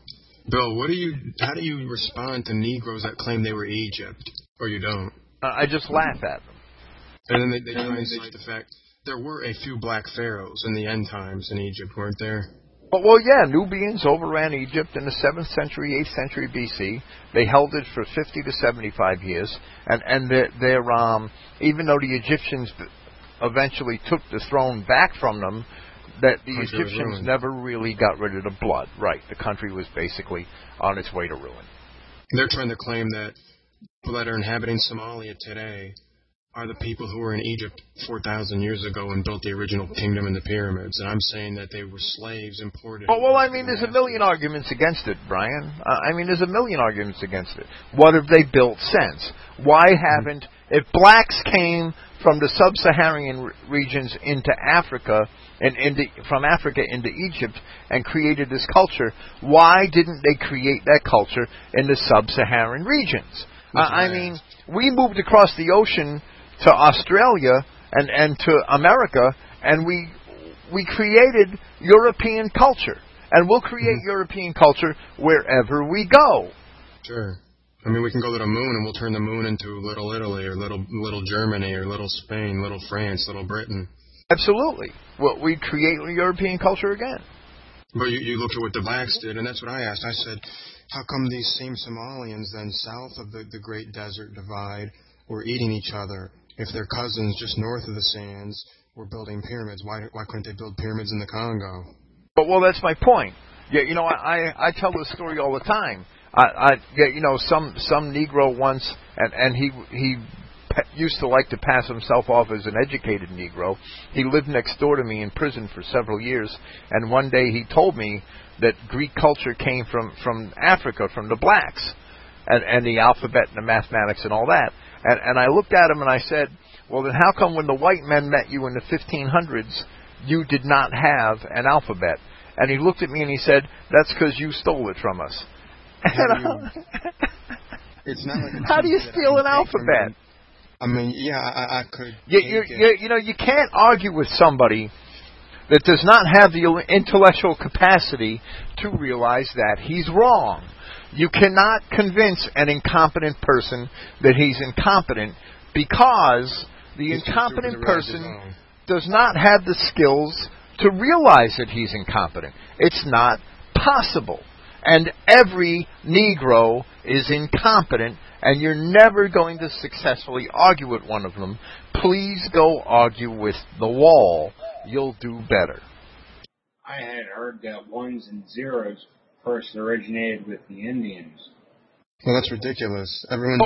Bill, how do you respond to Negroes that claim they were Egypt, or you don't? I just laugh at them. And then they try and cite the fact there were a few black pharaohs in the end times in Egypt, weren't there? Well, yeah, Nubians overran Egypt in the 7th century, 8th century BC. They held it for 50 to 75 years, and they're even though the Egyptians eventually took the throne back from them, that the Egyptians never really got rid of the blood. Right, the country was basically on its way to ruin. They're trying to claim that people that are inhabiting Somalia today are the people who were in Egypt 4,000 years ago and built the original kingdom and the pyramids. And I'm saying that they were slaves imported. Well, I mean, there's a million arguments against it, Brian. There's a million arguments against it. What have they built since? Why haven't... If blacks came from the sub-Saharan regions into Africa, and from Africa into Egypt, and created this culture, why didn't they create that culture in the sub-Saharan regions? We moved across the ocean to Australia and to America, and we created European culture. And we'll create European culture wherever we go. Sure. I mean, we can go to the moon, and we'll turn the moon into Little Italy, or Little Germany, or Little Spain, Little France, Little Britain. Absolutely. Well, we create European culture again. But you look at what the blacks did, and that's what I asked. I said, how come these same Somalians then south of the Great Desert Divide were eating each other if their cousins just north of the sands were building pyramids? Why couldn't they build pyramids in the Congo? Well, that's my point. Yeah, I tell this story all the time. Some Negro once, and he used to like to pass himself off as an educated Negro. He lived next door to me in prison for several years, and one day he told me that Greek culture came from Africa, from the blacks, and the alphabet and the mathematics and all that. And I looked at him and I said, well, then how come when the white men met you in the 1500s, you did not have an alphabet? And he looked at me and he said, that's because you stole it from us. It's not like how do you steal an alphabet? I mean, yeah, I could. You can't argue with somebody that does not have the intellectual capacity to realize that he's wrong. You cannot convince an incompetent person that he's incompetent because the incompetent person does not have the skills to realize that he's incompetent. It's not possible. And every Negro is incompetent, and you're never going to successfully argue with one of them. Please go argue with the wall. You'll do better. I had heard that ones and zeros first originated with the Indians. Well, that's ridiculous.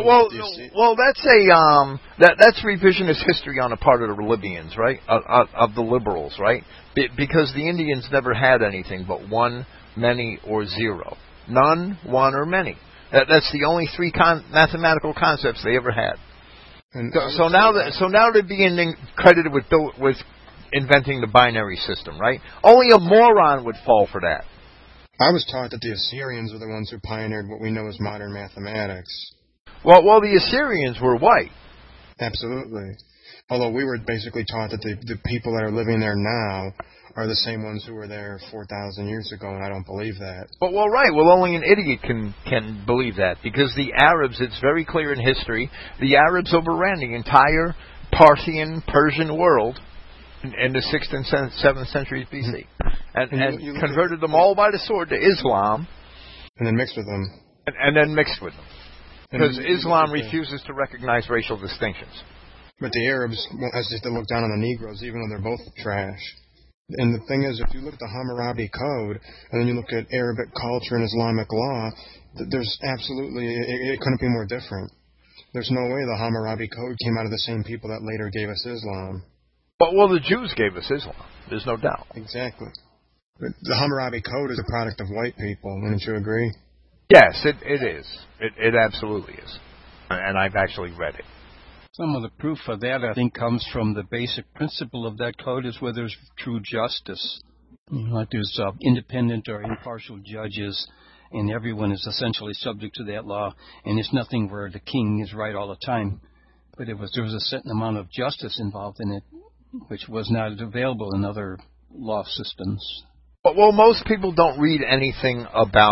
That's revisionist history on the part of the Libyans, right? Of the liberals, right? Because the Indians never had anything but one, many, or zero. None, one, or many. That's the only three mathematical concepts they ever had. So now they're being credited with inventing the binary system, right? Only a moron would fall for that. I was taught that the Assyrians were the ones who pioneered what we know as modern mathematics. Well, the Assyrians were white. Absolutely. Although we were basically taught that the people that are living there now are the same ones who were there 4,000 years ago, and I don't believe that. Right. Well, only an idiot can believe that, because the Arabs, it's very clear in history, the Arabs overran the entire Parthian, Persian world in the 6th and 7th centuries BC, and converted them all by the sword to Islam. And then mixed with them. And then mixed with them. Because Islam refuses to recognize racial distinctions. But the Arabs, as they look down on the Negroes, even though they're both trash. And the thing is, if you look at the Hammurabi Code, and then you look at Arabic culture and Islamic law, there's absolutely, it couldn't be more different. There's no way the Hammurabi Code came out of the same people that later gave us Islam. Well, the Jews gave us Islam. There's no doubt. Exactly. But the Hammurabi Code is a product of white people. Wouldn't you agree? Yes, it is. It absolutely is. And I've actually read it. Some of the proof of that, I think, comes from the basic principle of that code is where there's true justice. Like there's independent or impartial judges, and everyone is essentially subject to that law. And it's nothing where the king is right all the time. But there was a certain amount of justice involved in it, which was not available in other law systems. Well, most people don't read anything about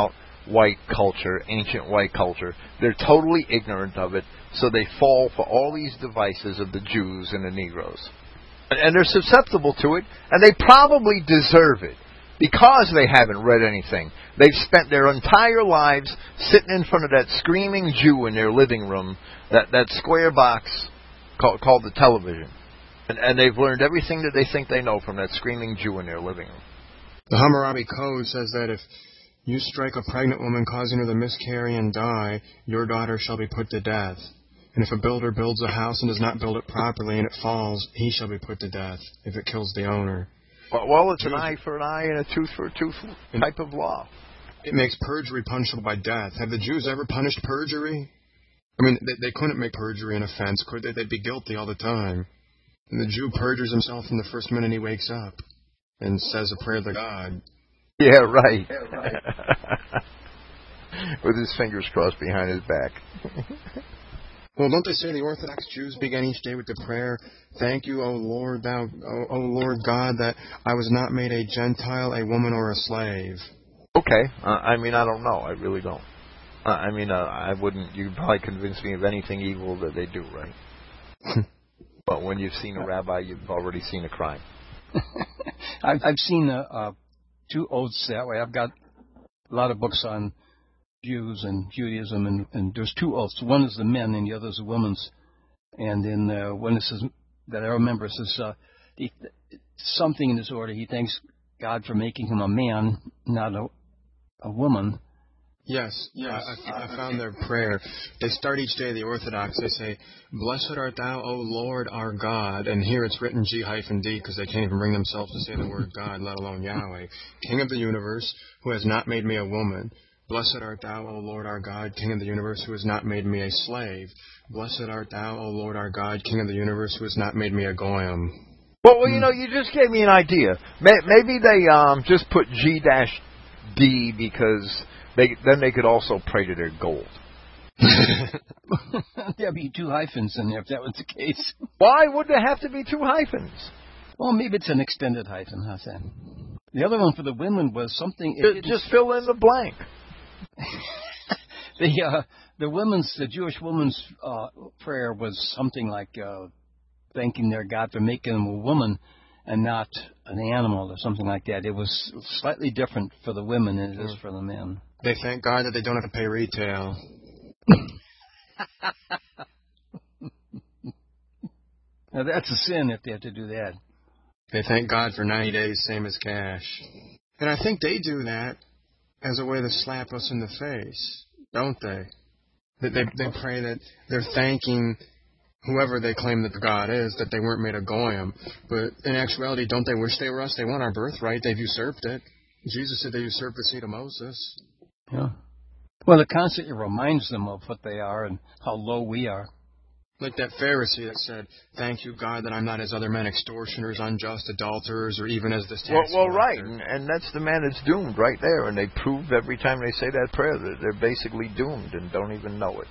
white culture, ancient white culture. They're totally ignorant of it, so they fall for all these devices of the Jews and the Negroes. And they're susceptible to it, and they probably deserve it because they haven't read anything. They've spent their entire lives sitting in front of that screaming Jew in their living room, that square box called the television. And they've learned everything that they think they know from that screaming Jew in their living room. The Hammurabi Code says that if you strike a pregnant woman, causing her to miscarry and die, your daughter shall be put to death. And if a builder builds a house and does not build it properly and it falls, he shall be put to death if it kills the owner. Well, it's an eye for an eye and a tooth for a tooth type of law. It makes perjury punishable by death. Have the Jews ever punished perjury? I mean, they couldn't make perjury an offense, could they? They'd be guilty all the time. And the Jew perjures himself from the first minute he wakes up and says a prayer to God. Yeah, right. With his fingers crossed behind his back. Well, don't they say the Orthodox Jews begin each day with the prayer, "Thank you, O Lord, O Lord God, that I was not made a Gentile, a woman, or a slave." Okay. I don't know. I really don't. I wouldn't. You'd probably convince me of anything evil that they do, right? But when you've seen a rabbi, you've already seen a crime. I've seen two oaths that way. I've got a lot of books on Jews and Judaism, and there's two oaths. One is the men, and the other is the women's. And in one it says that I remember, it says something in this order. He thanks God for making him a man, not a woman. Yes. I found their prayer. They start each day, the Orthodox, they say, "Blessed art thou, O Lord, our God." And here it's written G-D, because they can't even bring themselves to say the word God, let alone Yahweh. "King of the universe, who has not made me a woman. Blessed art thou, O Lord our God, King of the universe, who has not made me a slave. Blessed art thou, O Lord our God, King of the universe, who has not made me a goyim." Well, you just gave me an idea. Maybe they just put G-D because then they could also pray to their gold. There'd be two hyphens in there if that was the case. Why would there have to be two hyphens? Well, maybe it's an extended hyphen. How's that? The other one for the women was something. Just fill in the blank. The Jewish woman's prayer was something like thanking their God for making them a woman and not an animal or something like that. It was slightly different for the women than it is for the men. They thank God that they don't have to pay retail. Now that's a sin if they have to do that. They thank God for 90 days, same as cash. And I think they do that as a way to slap us in the face, don't they? They pray that they're thanking whoever they claim that the God is, that they weren't made a goyim. But in actuality, don't they wish they were us? They want our birthright. They've usurped it. Jesus said they usurped the seed of Moses. Yeah. Well, it constantly reminds them of what they are and how low we are. Like that Pharisee that said, "Thank you, God, that I'm not as other men, extortioners, unjust, adulterers, or even as this tax Well, collector." right, and that's the man that's doomed right there. And they prove every time they say that prayer that they're basically doomed and don't even know it.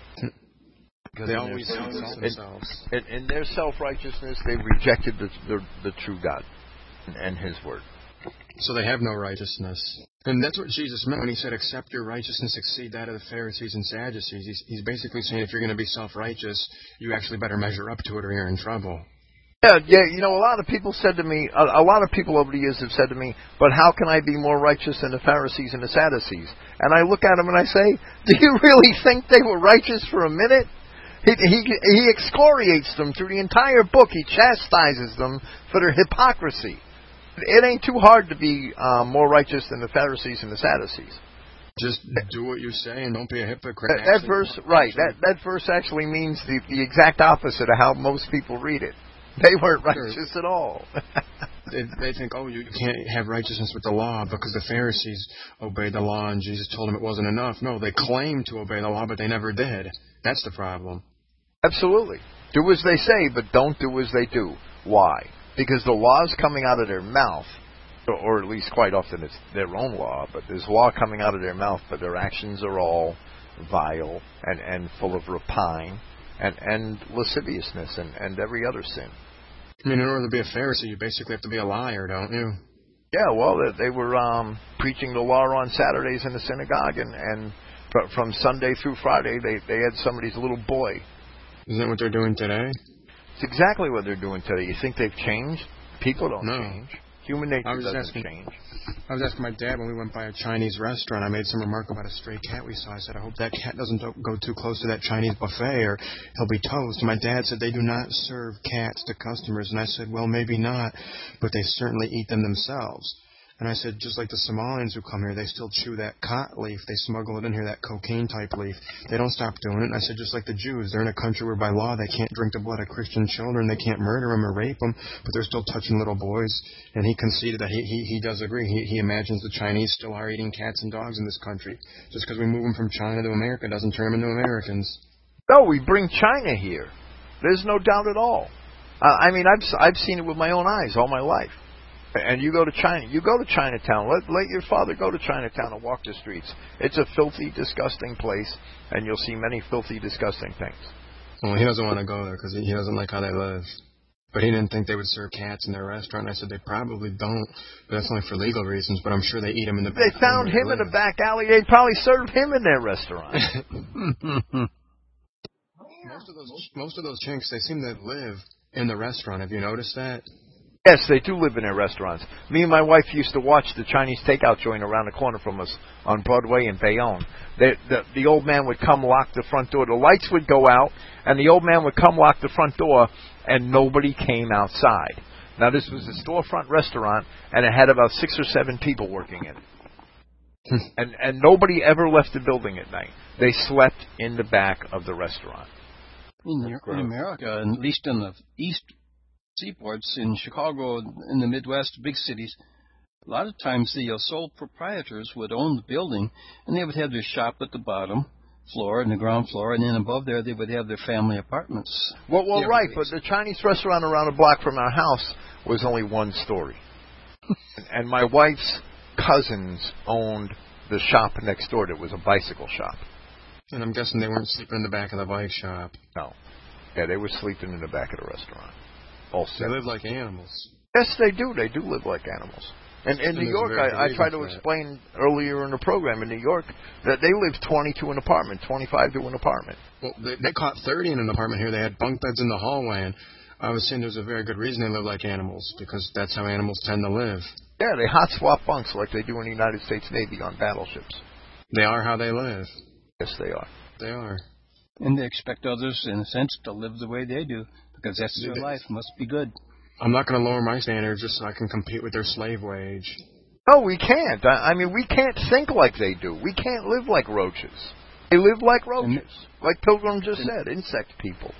They always insult themselves. In their self-righteousness, they've rejected the true God and His Word. So they have no righteousness. And that's what Jesus meant when he said, "Except your righteousness exceed that of the Pharisees and Sadducees." He's basically saying if you're going to be self-righteous, you actually better measure up to it or you're in trouble. Yeah. A lot of people said to me, a lot of people over the years have said to me, "But how can I be more righteous than the Pharisees and the Sadducees?" And I look at them and I say, "Do you really think they were righteous for a minute?" He excoriates them through the entire book. He chastises them for their hypocrisy. It ain't too hard to be more righteous than the Pharisees and the Sadducees. Just do what you say and don't be a hypocrite. That verse, right? That verse actually means the exact opposite of how most people read it. They weren't righteous at all. They think, you can't have righteousness with the law because the Pharisees obeyed the law and Jesus told them it wasn't enough. No, they claimed to obey the law, but they never did. That's the problem. Absolutely. Do as they say, but don't do as they do. Why? Because the law is coming out of their mouth, or at least quite often it's their own law, but there's law coming out of their mouth, but their actions are all vile and full of rapine and lasciviousness and every other sin. I mean, in order to be a Pharisee, you basically have to be a liar, don't you? Yeah, well, they were preaching the law on Saturdays in the synagogue, and from Sunday through Friday, they had somebody's little boy. Isn't that what they're doing today? It's exactly what they're doing today. You think they've changed? People don't No. change. Human nature doesn't change. I was asking my dad when we went by a Chinese restaurant. I made some remark about a stray cat we saw. I said, I hope that cat doesn't go too close to that Chinese buffet or he'll be toast. And my dad said they do not serve cats to customers. And I said, well, maybe not, but they certainly eat them themselves. And I said, just like the Somalians who come here, they still chew that cot leaf. They smuggle it in here, that cocaine-type leaf. They don't stop doing it. And I said, just like the Jews, they're in a country where by law they can't drink the blood of Christian children. They can't murder them or rape them, but they're still touching little boys. And he conceded that he does agree. He imagines the Chinese still are eating cats and dogs in this country. Just because we move them from China to America doesn't turn them into Americans. No, we bring China here. There's no doubt at all. I mean, I've seen it with my own eyes all my life. And you go to China. You go to Chinatown. Let your father go to Chinatown and walk the streets. It's a filthy, disgusting place, and you'll see many filthy, disgusting things. Well, he doesn't want to go there because he doesn't like how they live. But he didn't think they would serve cats in their restaurant. I said they probably don't, but that's only for legal reasons. But I'm sure they eat them in the back. They found him in the back alley. They probably served him in their restaurant. Most of those chinks, they seem to live in the restaurant. Have you noticed that? Yes, they do live in their restaurants. Me and my wife used to watch the Chinese takeout joint around the corner from us on Broadway in Bayonne. The old man would come lock the front door. The lights would go out, and the old man would come lock the front door, and nobody came outside. Now, this was a storefront restaurant, and it had about 6 or 7 people working in it. and nobody ever left the building at night. They slept in the back of the restaurant. In America, and at least in the east seaports, in Chicago, in the Midwest, big cities, a lot of times the sole proprietors would own the building, and they would have their shop at the bottom floor and the ground floor, and then above there they would have their family apartments. Well, right, but the Chinese restaurant around a block from our house was only 1 story. And my wife's cousins owned the shop next door that was a bicycle shop. And I'm guessing they weren't sleeping in the back of the bike shop. No. Yeah, they were sleeping in the back of the restaurant. They live like animals. Yes, they do. They do live like animals. And in New York, I tried to explain earlier in the program, in New York, that they live 20 to an apartment, 25 to an apartment. Well, they caught 30 in an apartment here. They had bunk beds in the hallway, and I was saying there's a very good reason they live like animals, because that's how animals tend to live. Yeah, they hot swap bunks like they do in the United States Navy on battleships. They are how they live. Yes, they are. They are. And they expect others, in a sense, to live the way they do, because that's their life. Must be good. I'm not going to lower my standards just so I can compete with their slave wage. No, we can't. I mean, we can't think like they do. We can't live like roaches. They live like roaches. Like Pilgrim just said, insect people.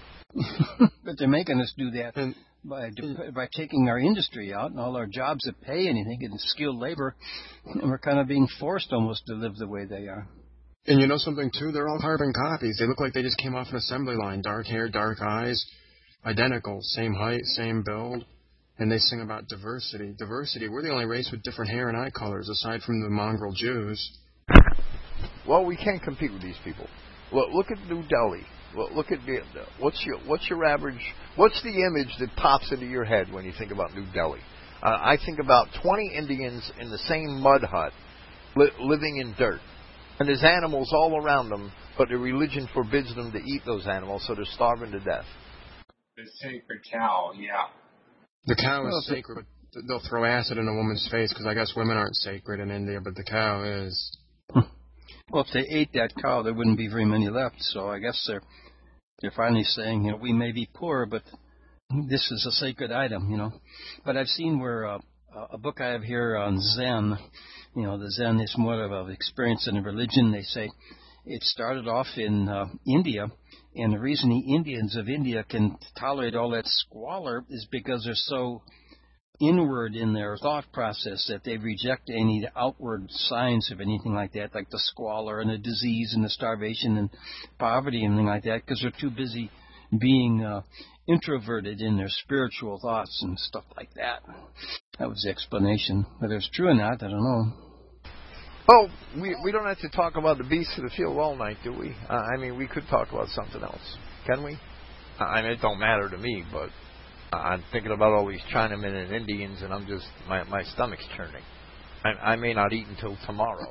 But they're making us do that by taking our industry out and all our jobs that pay anything and skilled labor. And we're kind of being forced almost to live the way they are. And you know something, too? They're all carbon copies. They look like they just came off an assembly line. Dark hair, dark eyes, identical, same height, same build. And they sing about diversity. Diversity, we're the only race with different hair and eye colors, aside from the mongrel Jews. Well, we can't compete with these people. Look at New Delhi. Look at what's your average? What's the image that pops into your head when you think about New Delhi? I think about 20 Indians in the same mud hut, living in dirt. And there's animals all around them, but the religion forbids them to eat those animals, so they're starving to death. The sacred cow, yeah. The cow is sacred, but they'll throw acid in a woman's face, because I guess women aren't sacred in India, but the cow is. Well, if they ate that cow, there wouldn't be very many left, so I guess they're finally saying, we may be poor, but this is a sacred item, But I've seen where a book I have here on Zen, the Zen is more of an experience in a religion. They say it started off in India, and the reason the Indians of India can tolerate all that squalor is because they're so inward in their thought process that they reject any outward signs of anything like that, like the squalor and the disease and the starvation and poverty and anything like that, because they're too busy being introverted in their spiritual thoughts and stuff like that. That was the explanation. Whether it's true or not, I don't know. Oh, we don't have to talk about the beasts of the field all night, do we? I mean, we could talk about something else. Can we? I mean, it don't matter to me, but I'm thinking about all these Chinamen and Indians, and I'm just, my stomach's churning. I may not eat until tomorrow.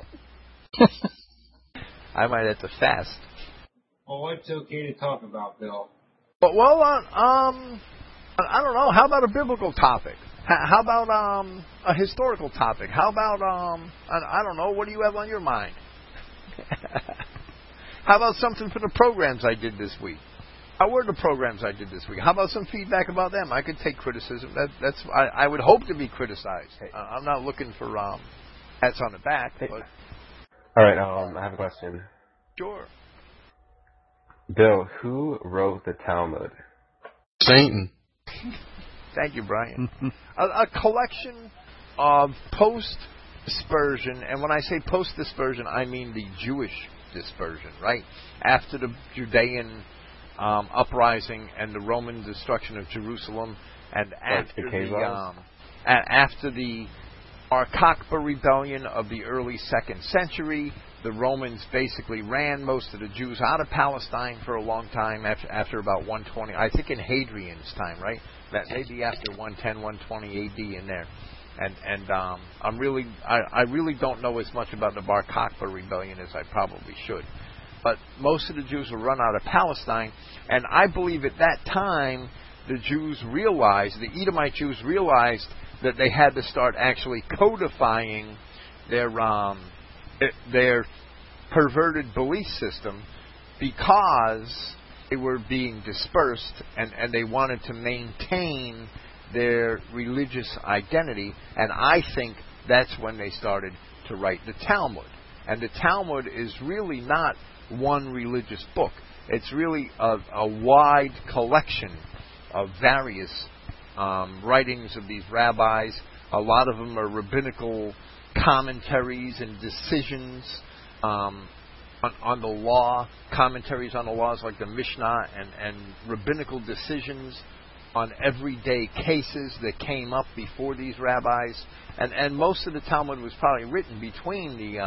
I might have to fast. Well, what's okay to talk about, Bill? But, well, I don't know. How about a biblical topic? How about a historical topic? How about, I don't know, what do you have on your mind? How about something for the programs I did this week? How were the programs I did this week? How about some feedback about them? I could take criticism. I would hope to be criticized. I'm not looking for pats on the back. But All right, I have a question. Sure. Bill, who wrote the Talmud? Satan. Thank you, Brian. A collection of post-dispersion, and when I say post-dispersion, I mean the Jewish dispersion, right? After the Judean uprising and the Roman destruction of Jerusalem, and after the Bar Kokhba rebellion of the early 2nd century, the Romans basically ran most of the Jews out of Palestine for a long time after about 120, I think in Hadrian's time, right? That maybe after 110, 120 AD in there. And I really don't know as much about the Bar Kokhba rebellion as I probably should. But most of the Jews were run out of Palestine, and I believe at that time the Jews realized, the Edomite Jews realized that they had to start actually codifying their perverted belief system because they were being dispersed and they wanted to maintain their religious identity. And I think that's when they started to write the Talmud. And the Talmud is really not one religious book. It's really a wide collection of various writings of these rabbis. A lot of them are rabbinical commentaries and decisions on the law, commentaries on the laws like the Mishnah, and rabbinical decisions on everyday cases that came up before these rabbis. And most of the Talmud was probably written between the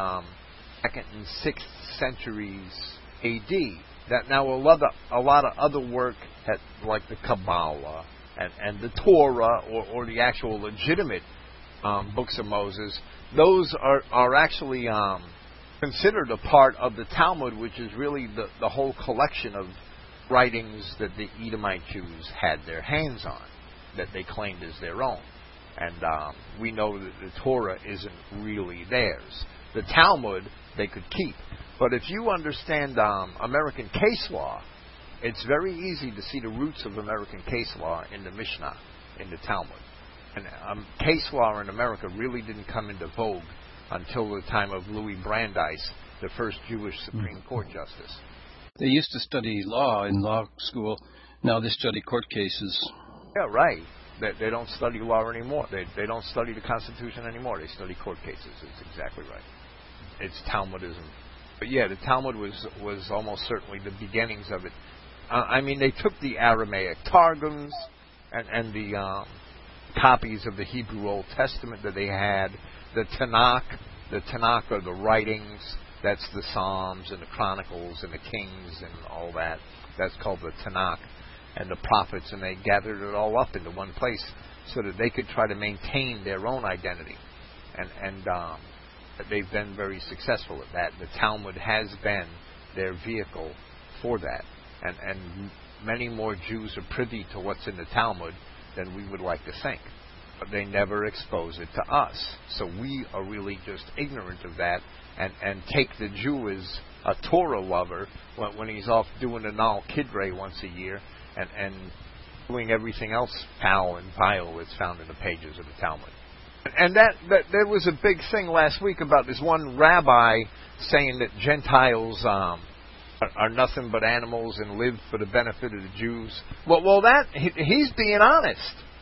2nd and 6th centuries A.D. That now a lot of other work like the Kabbalah and the Torah or the actual legitimate books of Moses, those are actually considered a part of the Talmud, which is really the whole collection of writings that the Edomite Jews had their hands on, that they claimed as their own. And we know that the Torah isn't really theirs. The Talmud they could keep. But if you understand American case law, it's very easy to see the roots of American case law in the Mishnah, in the Talmud. And case law in America really didn't come into vogue until the time of Louis Brandeis, the first Jewish Supreme Court justice. They used to study law in law school. Now they study court cases. Yeah, right. They don't study law anymore. They don't study the Constitution anymore. They study court cases. It's exactly right. It's Talmudism. But yeah, the Talmud was almost certainly the beginnings of it. I mean, they took the Aramaic Targums and the copies of the Hebrew Old Testament that they had, the Tanakh. The Tanakh are the writings. That's the Psalms and the Chronicles and the Kings and all that. That's called the Tanakh. And the prophets, and they gathered it all up into one place so that they could try to maintain their own identity. And they've been very successful at that. The Talmud has been their vehicle for that. And many more Jews are privy to what's in the Talmud than we would like to think. But they never expose it to us. So we are really just ignorant of that and take the Jew as a Torah lover when he's off doing the Nal Kidre once a year and doing everything else foul and vile that's found in the pages of the Talmud. And that there was a big thing last week about this one rabbi saying that Gentiles are nothing but animals and live for the benefit of the Jews. Well, he's being honest.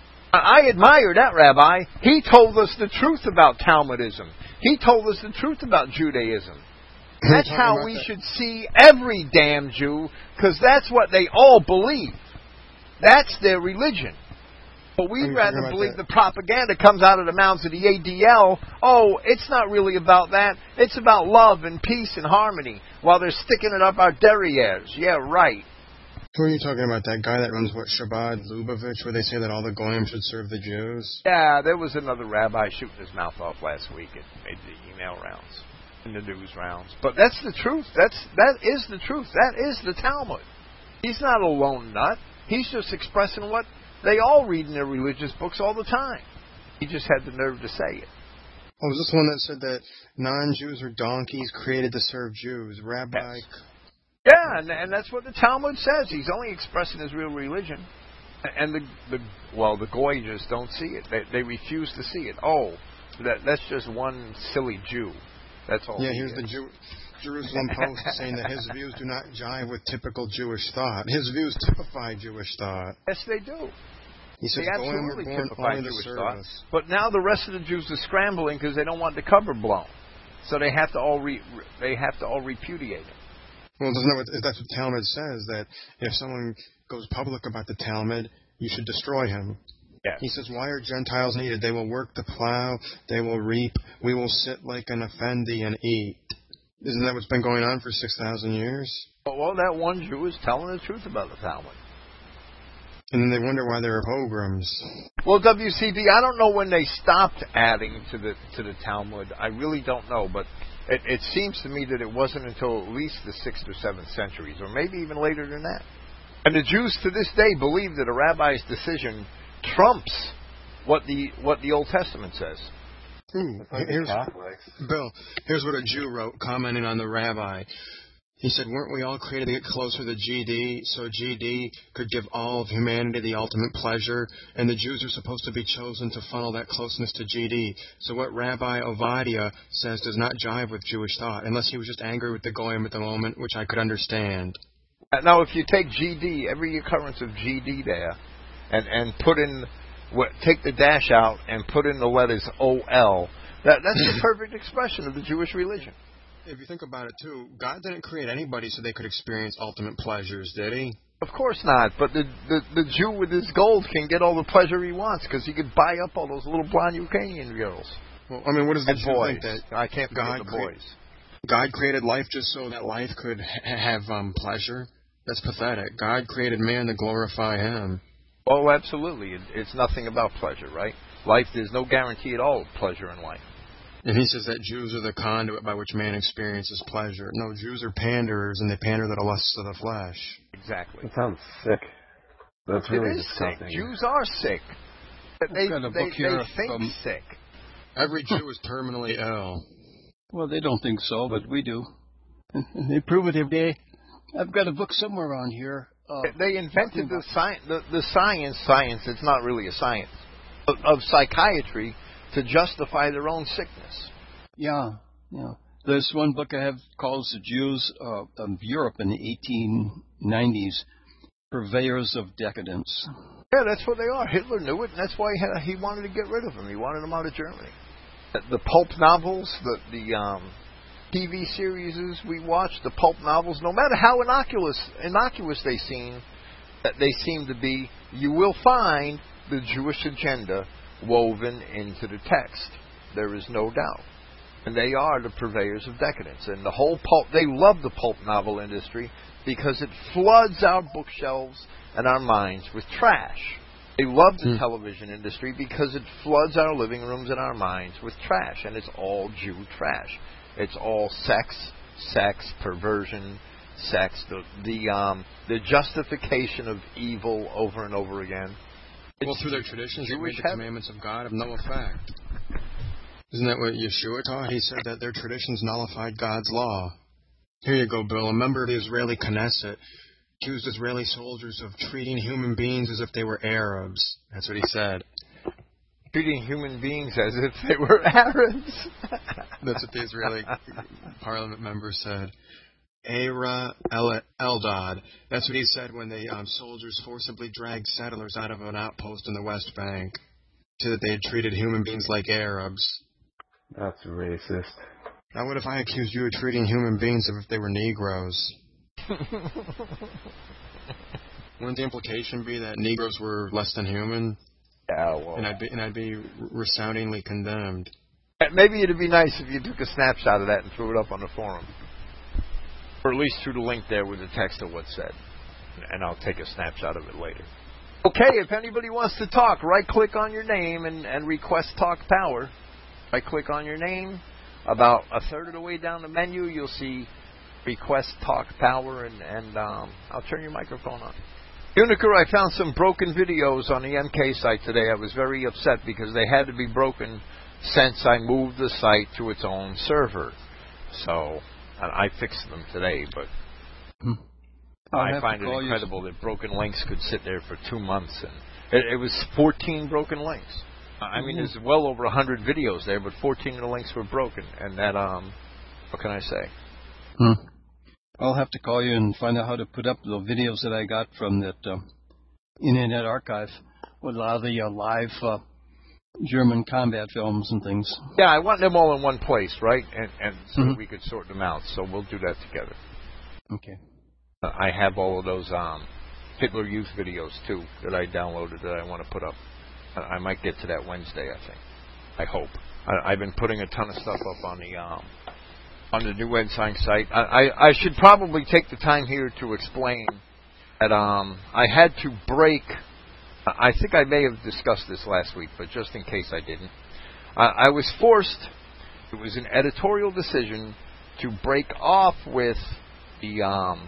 I admire that rabbi. He told us the truth about Talmudism. He told us the truth about Judaism. That's how we should see every damn Jew, because that's what they all believe. That's their religion. But we'd rather believe the propaganda comes out of the mouths of the ADL. Oh, it's not really about that. It's about love and peace and harmony while they're sticking it up our derrieres. Yeah, right. Who are you talking about? That guy that runs, Chabad Lubavitch, where they say that all the Goyim should serve the Jews? Yeah, there was another rabbi shooting his mouth off last week. It made the email rounds, in the news rounds. But that's the truth. That is the truth. That is the Talmud. He's not a lone nut. He's just expressing what they all read in their religious books all the time. He just had the nerve to say it. Oh, was this one that said that non-Jews are donkeys created to serve Jews? Rabbi... Yes. Yeah, and that's what the Talmud says. He's only expressing his real religion. And the Goy just don't see it. They refuse to see it. Oh, that's just one silly Jew. That's all. Yeah, here's the Jerusalem Post saying that his views do not jive with typical Jewish thought. His views typify Jewish thought. Yes, they do. He says, they absolutely typify Jewish thought. Us. But now the rest of the Jews are scrambling because they don't want the cover blown. So they have to all repudiate it. Well, that's what Talmud says, that if someone goes public about the Talmud, you should destroy him. Yes. He says, why are Gentiles needed? They will work the plow, they will reap, we will sit like an effendi and eat. Isn't that what's been going on for 6,000 years? Well, that one Jew is telling the truth about the Talmud. And then they wonder why there are pogroms. Well, WCB, I don't know when they stopped adding to the Talmud. I really don't know, but it seems to me that it wasn't until at least the 6th or 7th centuries, or maybe even later than that. And the Jews to this day believe that a rabbi's decision trumps what the Old Testament says. Bill, here's what a Jew wrote, commenting on the rabbi. He said, weren't we all created to get closer to GD, so GD could give all of humanity the ultimate pleasure, and the Jews are supposed to be chosen to funnel that closeness to GD. So what Rabbi Ovadia says does not jive with Jewish thought, unless he was just angry with the Goyim at the moment, which I could understand. Now, if you take GD, every occurrence of GD there, and put in, take the dash out and put in the letters OL, that's the perfect expression of the Jewish religion. If you think about it, too, God didn't create anybody so they could experience ultimate pleasures, did he? Of course not, but the Jew with his gold can get all the pleasure he wants because he could buy up all those little blonde Ukrainian girls. Well, I mean, what does the Jew boys. think that I can't forget the boys. God created life just so that life could have pleasure? That's pathetic. God created man to glorify him. Oh, absolutely. It's nothing about pleasure, right? Life, there's no guarantee at all of pleasure in life. And he says that Jews are the conduit by which man experiences pleasure. No, Jews are panderers, and they pander to the lusts of the flesh. Exactly. That sounds sick. That's really disgusting. Sick. Jews are sick. They think sick. Every Jew is terminally ill. Well, they don't think so, but we do. And they prove it every day. I've got a book somewhere on here. They invented the science, it's not really a science, of psychiatry to justify their own sickness. Yeah. There's one book I have called The Jews of Europe in the 1890s, Purveyors of Decadence. Yeah, that's what they are. Hitler knew it, and that's why he wanted to get rid of them. He wanted them out of Germany. The pulp novels, the TV series we watch, the pulp novels, no matter how innocuous they seem to be, you will find the Jewish agenda woven into the text. There is no doubt. And they are the purveyors of decadence. And the whole they love the pulp novel industry because it floods our bookshelves and our minds with trash. They love the television industry because it floods our living rooms and our minds with trash. And it's all Jew trash. It's all sex, perversion, sex, the justification of evil over and over again. Well, through their traditions, they made the commandments of God of no effect. Isn't that what Yeshua taught? He said that their traditions nullified God's law. Here you go, Bill. A member of the Israeli Knesset accused Israeli soldiers of treating human beings as if they were Arabs. That's what he said. Treating human beings as if they were Arabs. That's what the Israeli parliament member said. Ara Eldad. That's what he said when the soldiers forcibly dragged settlers out of an outpost in the West Bank. Said that they had treated human beings like Arabs. That's racist. Now what if I accused you of treating human beings as if they were Negroes? Wouldn't the implication be that Negroes were less than human? Yeah, well. And I'd be resoundingly condemned. Maybe it'd be nice if you took a snapshot of that and threw it up on the forum. Or at least threw the link there with the text of what's said. and I'll take a snapshot of it later. Okay, if anybody wants to talk, right-click on your name and request Talk Power. Right-click on your name. About a third of the way down the menu, you'll see Request Talk Power, and I'll turn your microphone on. Uniker, I found some broken videos on the MK site today. I was very upset because they had to be broken since I moved the site to its own server. So I fixed them today, but I find it incredible that broken links could sit there for 2 months. And it was 14 broken links. I mean, there's well over 100 videos there, but 14 of the links were broken. And that, what can I say? I'll have to call you and find out how to put up the videos that I got from that Internet Archive with a lot of the live German combat films and things. Yeah, I want them all in one place, right? And so that we could sort them out. So we'll do that together. Okay. I have all of those Hitler Youth videos, too, that I downloaded that I want to put up. I might get to that Wednesday, I think. I hope. I've been putting a ton of stuff up on the New Ensign site. I should probably take the time here to explain that I had to break. I think I may have discussed this last week, but just in case I didn't, I was forced. It was an editorial decision to break off with the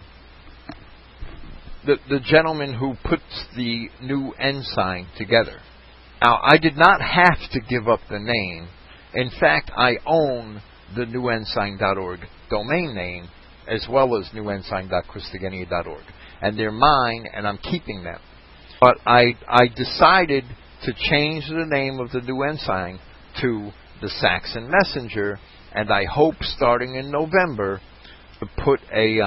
gentleman who puts the New Ensign together. Now, I did not have to give up the name. In fact, I own the newensign.org domain name, as well as newensign.christogenea.org. And they're mine, and I'm keeping them. But I decided to change the name of the New Ensign to the Saxon Messenger, and I hope starting in November to put a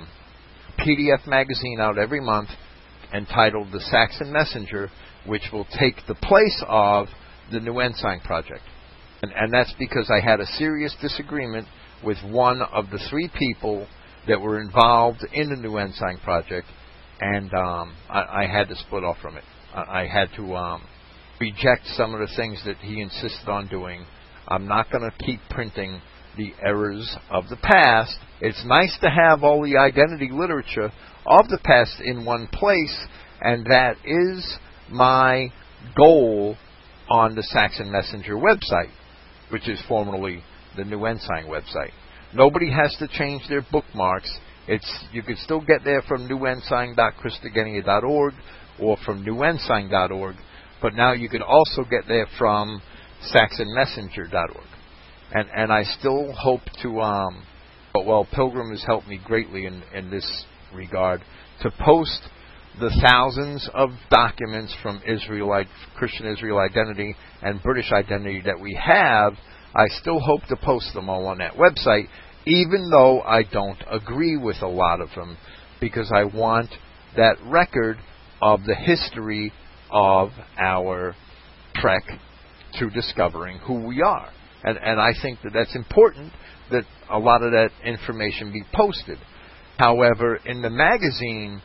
PDF magazine out every month entitled The Saxon Messenger, which will take the place of the New Ensign Project. And that's because I had a serious disagreement with one of the 3 people that were involved in the New Ensign Project, and I had to split off from it. I had to reject some of the things that he insisted on doing. I'm not going to keep printing the errors of the past. It's nice to have all the identity literature of the past in one place, and that is my goal on the Saxon Messenger website, which is formerly the New Ensign website. Nobody has to change their bookmarks. You can still get there from newensign.christogenea.org or from newensign.org, but now you can also get there from saxonmessenger.org. And I still hope to, Pilgrim has helped me greatly in this regard, to post the thousands of documents from Christian Israel Identity and British Identity that we have. I still hope to post them all on that website, even though I don't agree with a lot of them, because I want that record of the history of our trek to discovering who we are. And I think that that's important, that a lot of that information be posted. However, in the magazine,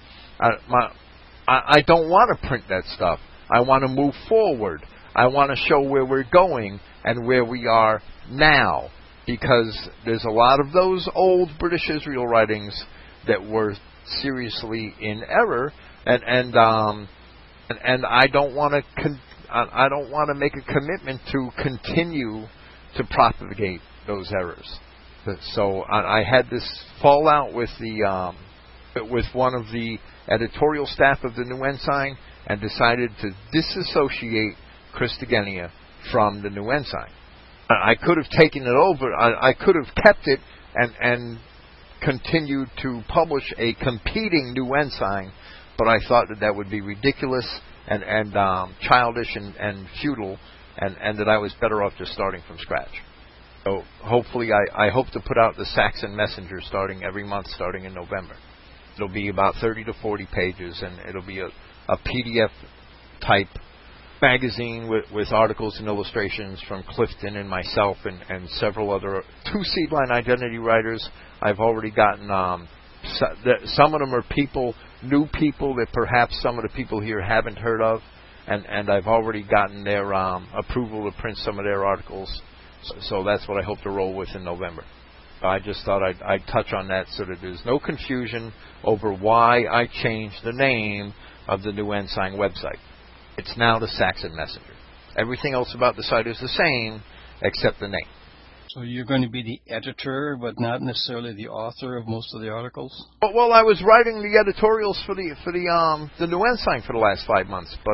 I don't want to print that stuff. I want to move forward. I want to show where we're going and where we are now, because there's a lot of those old British Israel writings that were seriously in error, and I don't want to make a commitment to continue to propagate those errors. So I had this fallout with one of the editorial staff of the New Ensign, and decided to disassociate Christogenea from the New Ensign. I could have taken it over. I could have kept it and continued to publish a competing New Ensign, but I thought that would be ridiculous and childish and futile, and that I was better off just starting from scratch. So hopefully I hope to put out the Saxon Messenger starting every month, starting in November. It'll be about 30 to 40 pages, and it'll be a PDF-type magazine with articles and illustrations from Clifton and myself and several other 2 Seedline Identity writers. I've already gotten some of them are new people that perhaps some of the people here haven't heard of, and I've already gotten their approval to print some of their articles. So that's what I hope to roll with in November. I just thought I'd touch on that so that there's no confusion over why I changed the name of the New Ensign website. It's now the Saxon Messenger. Everything else about the site is the same except the name. So you're going to be the editor, but not necessarily the author of most of the articles? Well, I was writing the editorials for the New Ensign for the last 5 months, but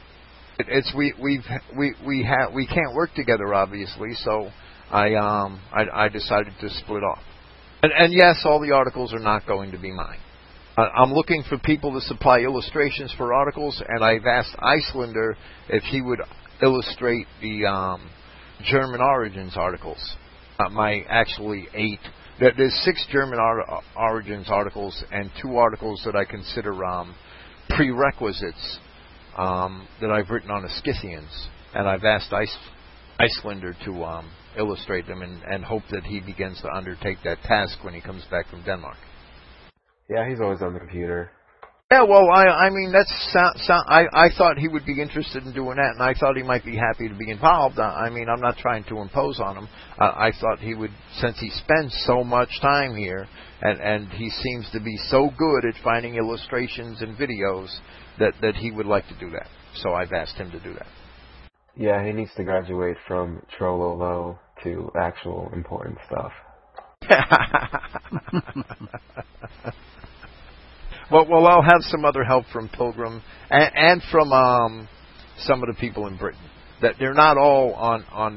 we can't work together, obviously, so I decided to split off. And yes, all the articles are not going to be mine. I'm looking for people to supply illustrations for articles, and I've asked Icelander if he would illustrate the German Origins articles. There's 6 German Origins articles and 2 articles that I consider prerequisites that I've written on the Scythians, and I've asked Icelander to illustrate them and hope that he begins to undertake that task when he comes back from Denmark. Yeah, he's always on the computer. Yeah, well, I mean, I thought he would be interested in doing that, and I thought he might be happy to be involved. I mean, I'm not trying to impose on him. I thought he would, since he spends so much time here, and he seems to be so good at finding illustrations and videos, that he would like to do that. So I've asked him to do that. Yeah, he needs to graduate from Trololo to actual important stuff. Well, I'll have some other help from Pilgrim and from some of the people in Britain. That they're not all on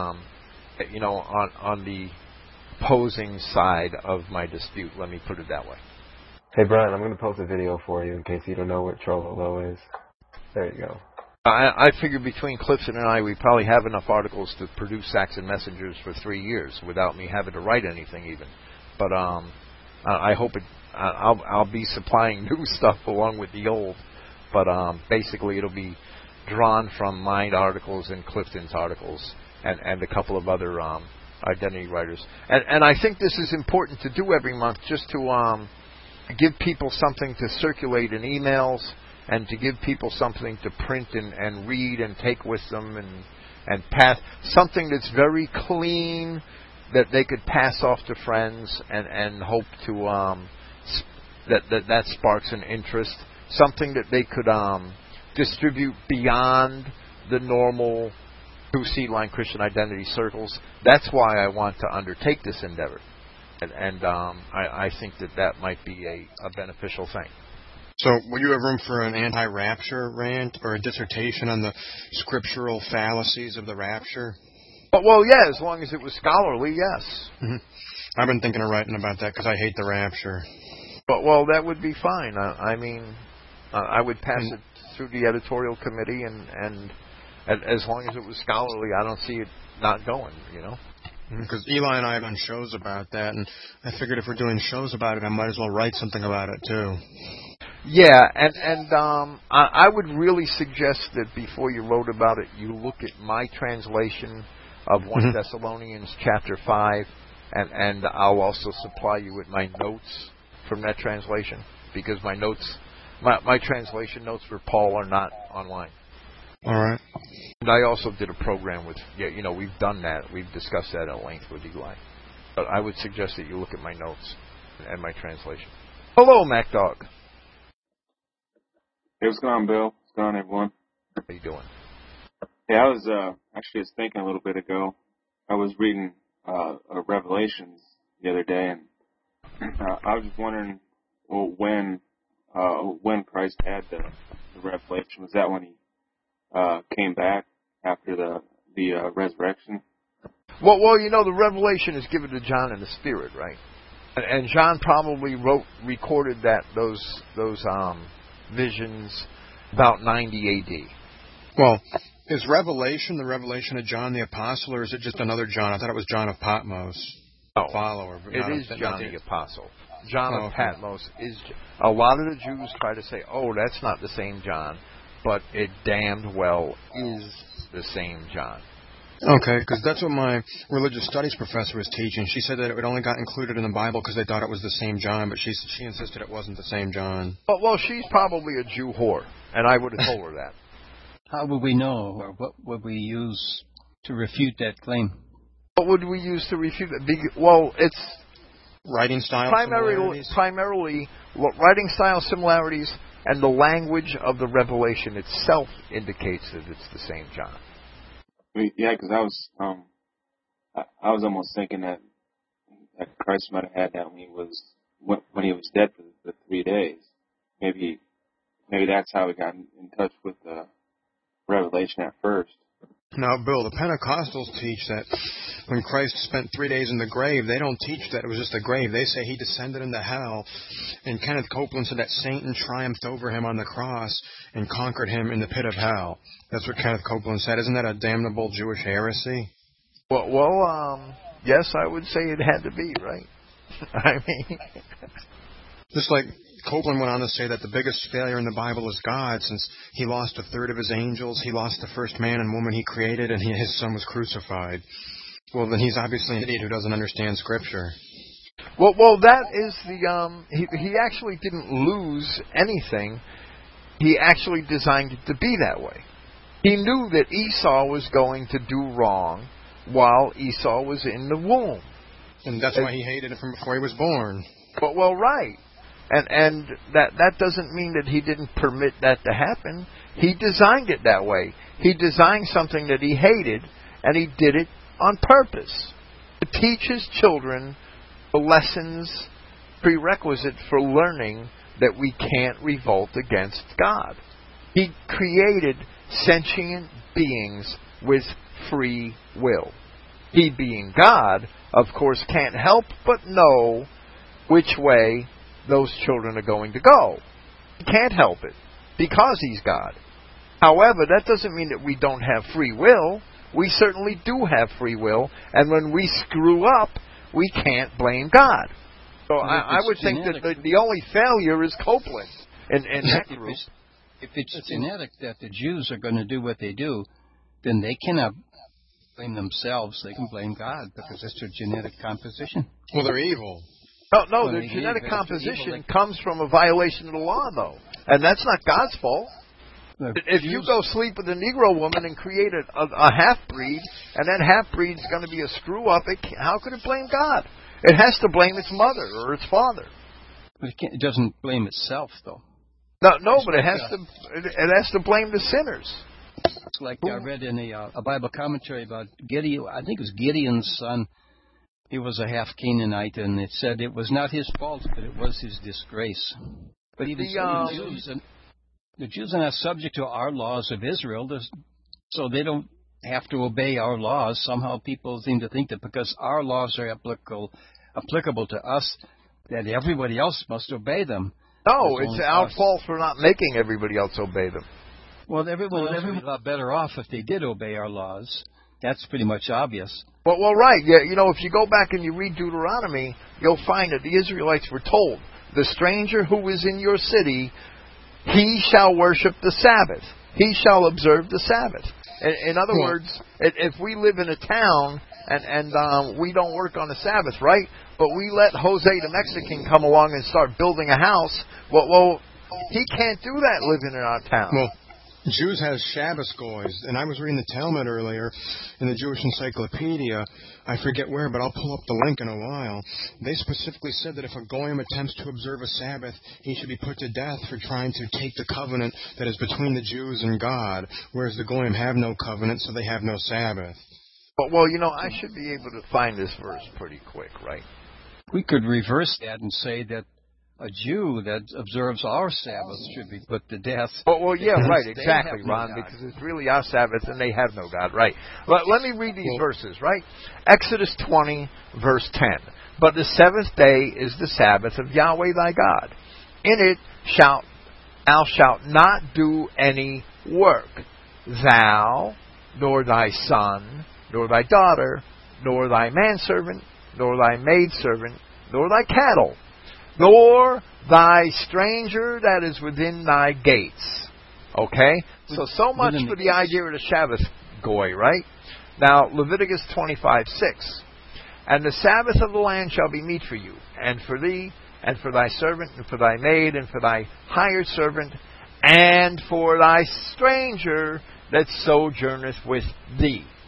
the opposing side of my dispute. Let me put it that way. Hey, Brian, I'm going to post a video for you in case you don't know what Trololo is. There you go. I figure between Clifton and I, we probably have enough articles to produce Saxon Messengers for 3 years without me having to write anything even. But I hope I'll be supplying new stuff along with the old. But basically, it'll be drawn from my articles and Clifton's articles and a couple of other identity writers. And I think this is important to do every month, just to give people something to circulate in emails, and to give people something to print and read and take with them and pass, something that's very clean that they could pass off to friends and hope to that sparks an interest, something that they could distribute beyond the normal 2 Seed Line Christian Identity circles. That's why I want to undertake this endeavor, and I think that might be a beneficial thing. So, will you have room for an anti-rapture rant or a dissertation on the scriptural fallacies of the rapture? Well, yeah, as long as it was scholarly, yes. Mm-hmm. I've been thinking of writing about that because I hate the rapture. Well, that would be fine. I mean, I would pass it through the editorial committee, and as long as it was scholarly, I don't see it not going, you know. Because Eli and I have done shows about that, and I figured if we're doing shows about it, I might as well write something about it, too. Yeah, and I would really suggest that before you wrote about it, you look at my translation of 1 Thessalonians chapter 5, and I'll also supply you with my notes from that translation, because my notes, my translation notes for Paul are not online. All right. And I also did a program with, we've done that. We've discussed that at length with Eli. But I would suggest that you look at my notes and my translation. Hello, MacDog. Hey, what's going on, Bill? What's going on, everyone? How you doing? Hey, I was actually just thinking a little bit ago. I was reading Revelations the other day, and I was just wondering, well, when Christ had the revelation, was that when he came back after the resurrection? Well, the revelation is given to John in the Spirit, right? And John probably recorded those visions about 90 A.D. Well, is Revelation the revelation of John the Apostle, or is it just another John? I thought it was John of Patmos, follower. It is John the Apostle. John of Patmos is. A lot of the Jews try to say, "Oh, that's not the same John," but it damned well is the same John. Okay, because that's what my religious studies professor was teaching. She said that it only got included in the Bible because they thought it was the same John, but she insisted it wasn't the same John. Well, she's probably a Jew whore, and I would have told her that. How would we know, or what would we use to refute that claim? What would we use to refute it? Well, it's Writing style primarily writing style similarities, and the language of the revelation itself indicates that it's the same John. Yeah, because I was almost thinking that Christ might have had that when he was dead for the 3 days. Maybe that's how he got in touch with the revelation at first. Now, Bill, the Pentecostals teach that when Christ spent 3 days in the grave, they don't teach that it was just a grave. They say he descended into hell, and Kenneth Copeland said that Satan triumphed over him on the cross and conquered him in the pit of hell. That's what Kenneth Copeland said. Isn't that a damnable Jewish heresy? Well, yes, I would say it had to be, right? I mean... Just like Copeland went on to say that the biggest failure in the Bible is God, since he lost a third of his angels, he lost the first man and woman he created, and his son was crucified. Well, then he's obviously an idiot who doesn't understand Scripture. Well, that is the he actually didn't lose anything. He actually designed it to be that way. He knew that Esau was going to do wrong while Esau was in the womb, and that's why he hated it from before he was born. Well, right. And that doesn't mean that he didn't permit that to happen. He designed it that way. He designed something that he hated, and he did it on purpose to teach his children the lessons prerequisite for learning that we can't revolt against God. He created sentient beings with free will. He, being God, of course, can't help but know which way those children are going to go. He can't help it because he's God. However, that doesn't mean that we don't have free will. We certainly do have free will, and when we screw up, we can't blame God. So I would think that the only failure is Copeland in that group. If it's genetic that the Jews are going to do what they do, then they cannot blame themselves. They can blame God because it's their genetic composition. Well, they're evil. No, their genetic composition comes from a violation of the law, though. And that's not God's fault. If you go sleep with a Negro woman and create a half-breed, and that half-breed's going to be a screw-up, how could it blame God? It has to blame its mother or its father. But it doesn't blame itself, though. No, but it has to blame the sinners. It's like I read in a Bible commentary about Gideon. I think it was Gideon's son. He was a half Canaanite, and it said it was not his fault, but it was his disgrace. But even the Jews are not subject to our laws of Israel, so they don't have to obey our laws. Somehow people seem to think that because our laws are applicable to us, that everybody else must obey them. No, it's our fault for not making everybody else obey them. Well, everyone else would be a lot better off if they did obey our laws. That's pretty much obvious. Well, right. Yeah, if you go back and you read Deuteronomy, you'll find that the Israelites were told, the stranger who is in your city, he shall worship the Sabbath. He shall observe the Sabbath. In other words, if we live in a town and we don't work on the Sabbath, right? But we let Jose the Mexican come along and start building a house, well, he can't do that living in our town. Well, Jews have Shabbos goys, and I was reading the Talmud earlier in the Jewish Encyclopedia. I forget where, but I'll pull up the link in a while. They specifically said that if a goyim attempts to observe a Sabbath, he should be put to death for trying to take the covenant that is between the Jews and God, whereas the goyim have no covenant, so they have no Sabbath. Well, I should be able to find this verse pretty quick, right? We could reverse that and say that a Jew that observes our Sabbath should be put to death. Well, yeah, right, exactly, Ron, because it's really our Sabbath and they have no God, right. But let me read these verses, right? Exodus 20, verse 10. But the seventh day is the Sabbath of Yahweh thy God. In it thou shalt not do any work, thou, nor thy son, nor thy daughter, nor thy manservant, nor thy maidservant, nor thy cattle, nor thy stranger that is within thy gates. Okay? So much for the idea of the Sabbath goy, right? Now, Leviticus 25:6. And the Sabbath of the land shall be meat for you, and for thee, and for thy servant, and for thy maid, and for thy hired servant, and for thy stranger that sojourneth with thee.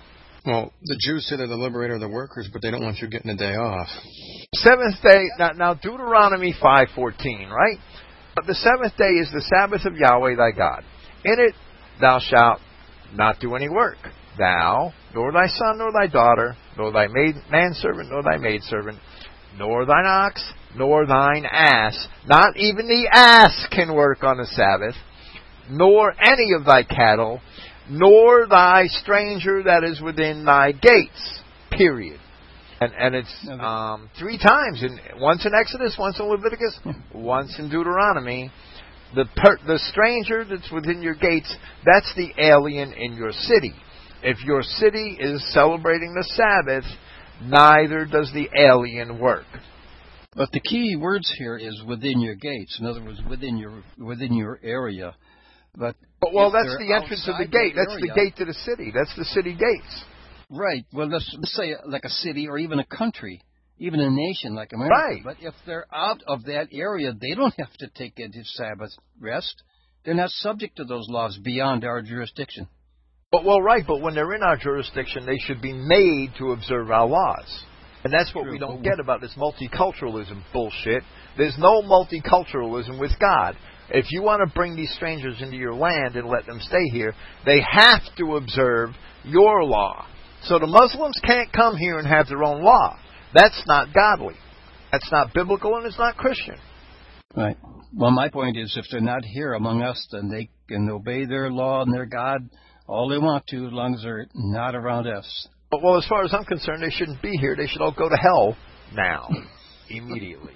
Well, the Jews say they're the liberator of the workers, but they don't want you getting a day off. Seventh day, now Deuteronomy 5:14, right? But the seventh day is the Sabbath of Yahweh thy God. In it thou shalt not do any work. Thou, nor thy son, nor thy daughter, nor thy manservant, nor thy maidservant, nor thine ox, nor thine ass. Not even the ass can work on the Sabbath, nor any of thy cattle, nor thy stranger that is within thy gates. Period. And it's 3 times, once in Exodus, once in Leviticus, once in Deuteronomy. The stranger that's within your gates, that's the alien in your city. If your city is celebrating the Sabbath, neither does the alien work. But the key words here is within your gates. In other words, within your area. But well, that's the entrance of the gate. That's the gate to the city. That's the city gates. Right. Well, let's say like a city or even a country, even a nation like America. Right. But if they're out of that area, they don't have to take a Sabbath rest. They're not subject to those laws beyond our jurisdiction. But when they're in our jurisdiction, they should be made to observe our laws. And that's what we don't get about this multiculturalism bullshit. There's no multiculturalism with God. If you want to bring these strangers into your land and let them stay here, they have to observe your law. So the Muslims can't come here and have their own law. That's not godly. That's not biblical, and it's not Christian. Right. Well, my point is, if they're not here among us, then they can obey their law and their God all they want to, as long as they're not around us. But, well, as far as I'm concerned, they shouldn't be here. They should all go to hell now, immediately.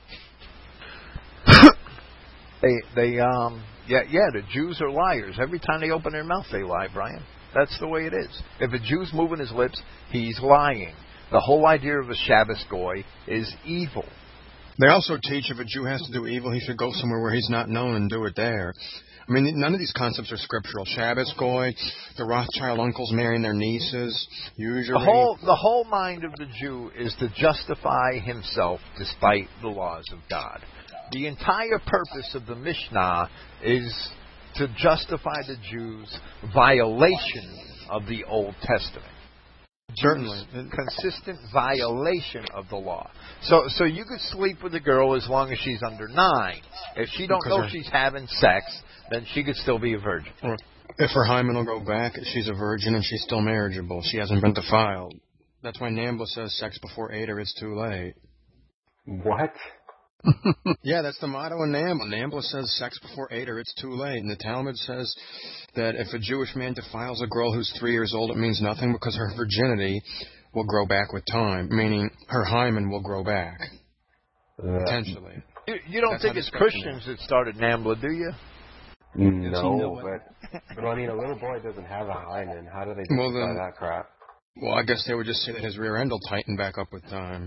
The Jews are liars. Every time they open their mouth, they lie, Brian. That's the way it is. If a Jew's moving his lips, he's lying. The whole idea of a Shabbos goy is evil. They also teach if a Jew has to do evil, he should go somewhere where he's not known and do it there. I mean, none of these concepts are scriptural. Shabbos goy, the Rothschild uncles marrying their nieces, usually. The whole mind of the Jew is to justify himself despite the laws of God. The entire purpose of the Mishnah is to justify the Jews' violation of the Old Testament. Certainly. Consistent violation of the law. So you could sleep with a girl as long as she's under 9. If she don't know she's having sex, then she could still be a virgin. If her hymen will go back, she's a virgin and she's still marriageable. She hasn't been defiled. That's why Nambla says sex before 8 or it's too late. What? Yeah, that's the motto in Nambla. Nambla says sex before 8 or it's too late. And the Talmud says that if a Jewish man defiles a girl who's 3 years old, it means nothing because her virginity will grow back with time, meaning her hymen will grow back. Potentially. You don't think it's Christians that started Nambla, do you? No, but I mean, a little boy doesn't have a hymen. How do they justify that crap? Well, I guess they would just say that his rear end will tighten back up with time.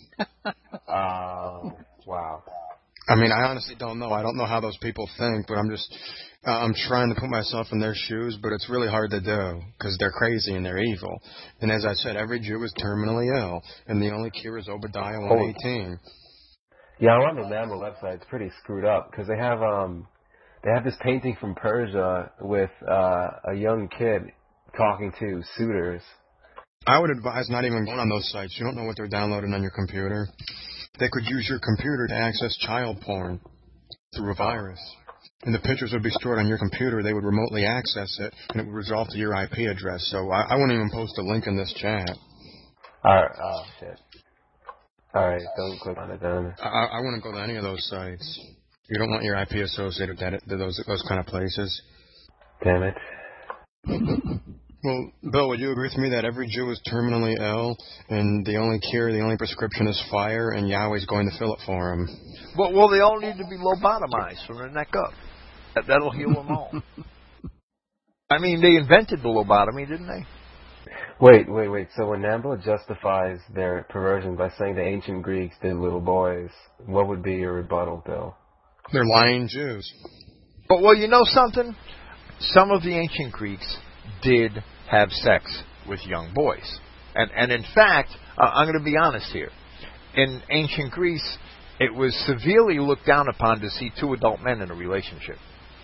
Wow. I mean, I honestly don't know. I don't know how those people think, but I'm trying to put myself in their shoes, but it's really hard to do because they're crazy and they're evil. And as I said, every Jew is terminally ill, and the only cure is Obadiah 1:18. Yeah, I'm on the NAMA website. It's pretty screwed up because they have this painting from Persia with a young kid talking to suitors. I would advise not even going on those sites. You don't know what they're downloading on your computer. They could use your computer to access child porn through a virus. And the pictures would be stored on your computer. They would remotely access it, and it would resolve to your IP address. So I wouldn't even post a link in this chat. Alright, oh, shit. Alright, don't click on it then. I wouldn't go to any of those sites. You don't want your IP associated with those kind of places. Damn it. Well, Bill, would you agree with me that every Jew is terminally ill, and the only cure, the only prescription is fire, and Yahweh's going to fill it for him? Well, they all need to be lobotomized from the neck up. That'll heal them all. I mean, they invented the lobotomy, didn't they? Wait. So when Nambla justifies their perversion by saying the ancient Greeks did little boys, what would be your rebuttal, Bill? They're lying Jews. But, well, you know something? Some of the ancient Greeks did have sex with young boys. And in fact, I'm going to be honest here. In ancient Greece, it was severely looked down upon to see 2 adult men in a relationship.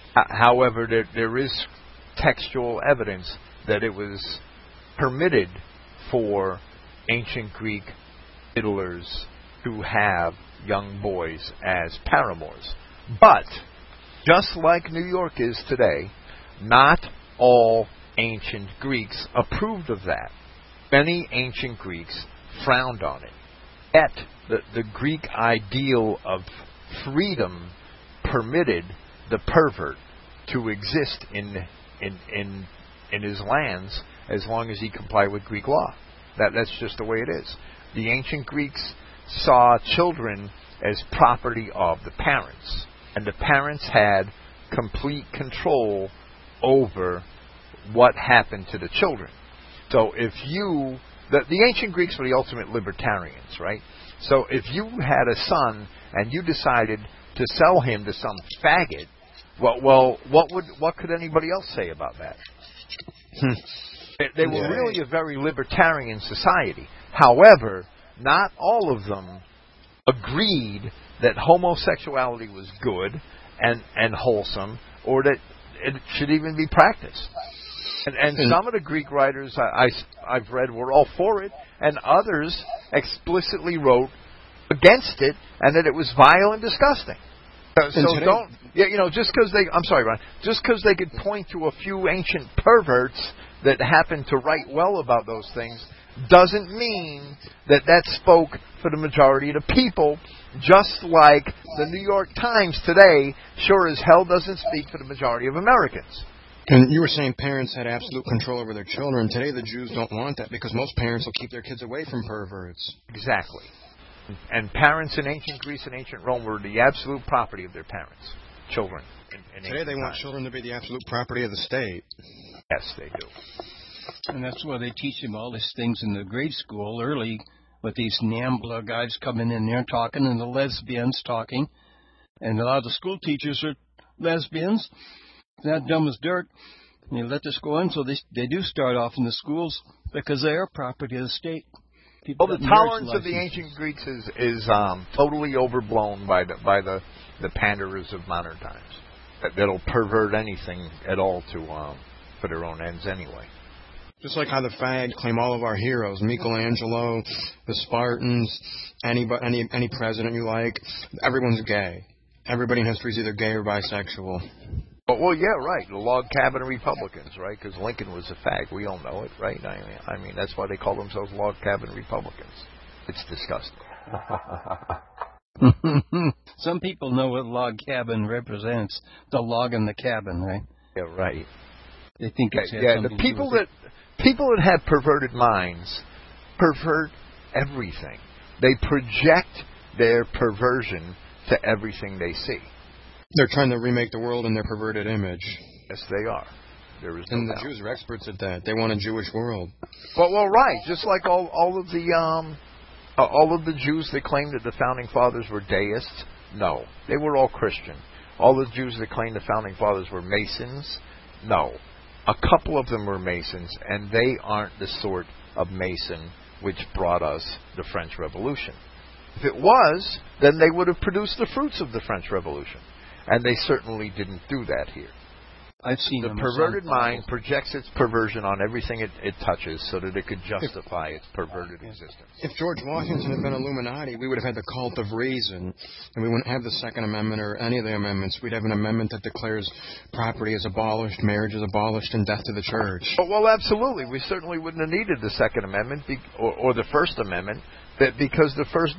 However, there is textual evidence that it was permitted for ancient Greek fiddlers to have young boys as paramours. But, just like New York is today, not all ancient Greeks approved of that. Many ancient Greeks frowned on it. Yet, the Greek ideal of freedom permitted the pervert to exist in his lands as long as he complied with Greek law. That's just the way it is. The ancient Greeks saw children as property of the parents, and the parents had complete control over what happened to the children. So if the ancient Greeks were the ultimate libertarians, right? So if you had a son and you decided to sell him to some faggot, what could anybody else say about that? They were really a very libertarian society. However, not all of them agreed that homosexuality was good and wholesome, or that it should even be practiced. And some of the Greek writers I've read were all for it, and others explicitly wrote against it, and that it was vile and disgusting. Just because they could point to a few ancient perverts that happened to write well about those things, doesn't mean that spoke for the majority of the people, just like the New York Times today sure as hell doesn't speak for the majority of Americans. And you were saying parents had absolute control over their children. Today the Jews don't want that because most parents will keep their kids away from perverts. Exactly. And parents in ancient Greece and ancient Rome were the absolute property of their parents, children. Today they want children to be the absolute property of the state. Yes, they do. And that's why they teach them all these things in the grade school early, with these NAMBLA guys coming in there talking and the lesbians talking. And a lot of the school teachers are lesbians. They're not dumb as dirt. And they let this go on, so they do start off in the schools because they are property of the state. Well, the tolerance of the ancient Greeks is totally overblown by the panderers of modern times. That'll pervert anything at all for their own ends anyway. Just like how the fags claim all of our heroes, Michelangelo, the Spartans, any president you like, everyone's gay. Everybody in history is either gay or bisexual. Well, yeah, right. The log cabin Republicans, right? Because Lincoln was a fag. We all know it, right? I mean, that's why they call themselves log cabin Republicans. It's disgusting. Some people know what log cabin represents. The log in the cabin, right? Yeah, right. They think it's the people that have perverted minds pervert everything. They project their perversion to everything they see. They're trying to remake the world in their perverted image. Yes, they are. There is no and the doubt. Jews are experts at that. They want a Jewish world. Well, right. Just like all of the Jews that claimed that the founding fathers were deists. No, they were all Christian. All the Jews that claimed the founding fathers were Masons. No, a couple of them were Masons, and they aren't the sort of Mason which brought us the French Revolution. If it was, then they would have produced the fruits of the French Revolution. And they certainly didn't do that here. I've seen the perverted mind projects its perversion on everything it touches so that it could justify its perverted existence. If George Washington had been Illuminati, we would have had the cult of reason, and we wouldn't have the Second Amendment or any of the amendments. We'd have an amendment that declares property is abolished, marriage is abolished, and death to the church. Well, absolutely. We certainly wouldn't have needed the Second Amendment or the First Amendment, because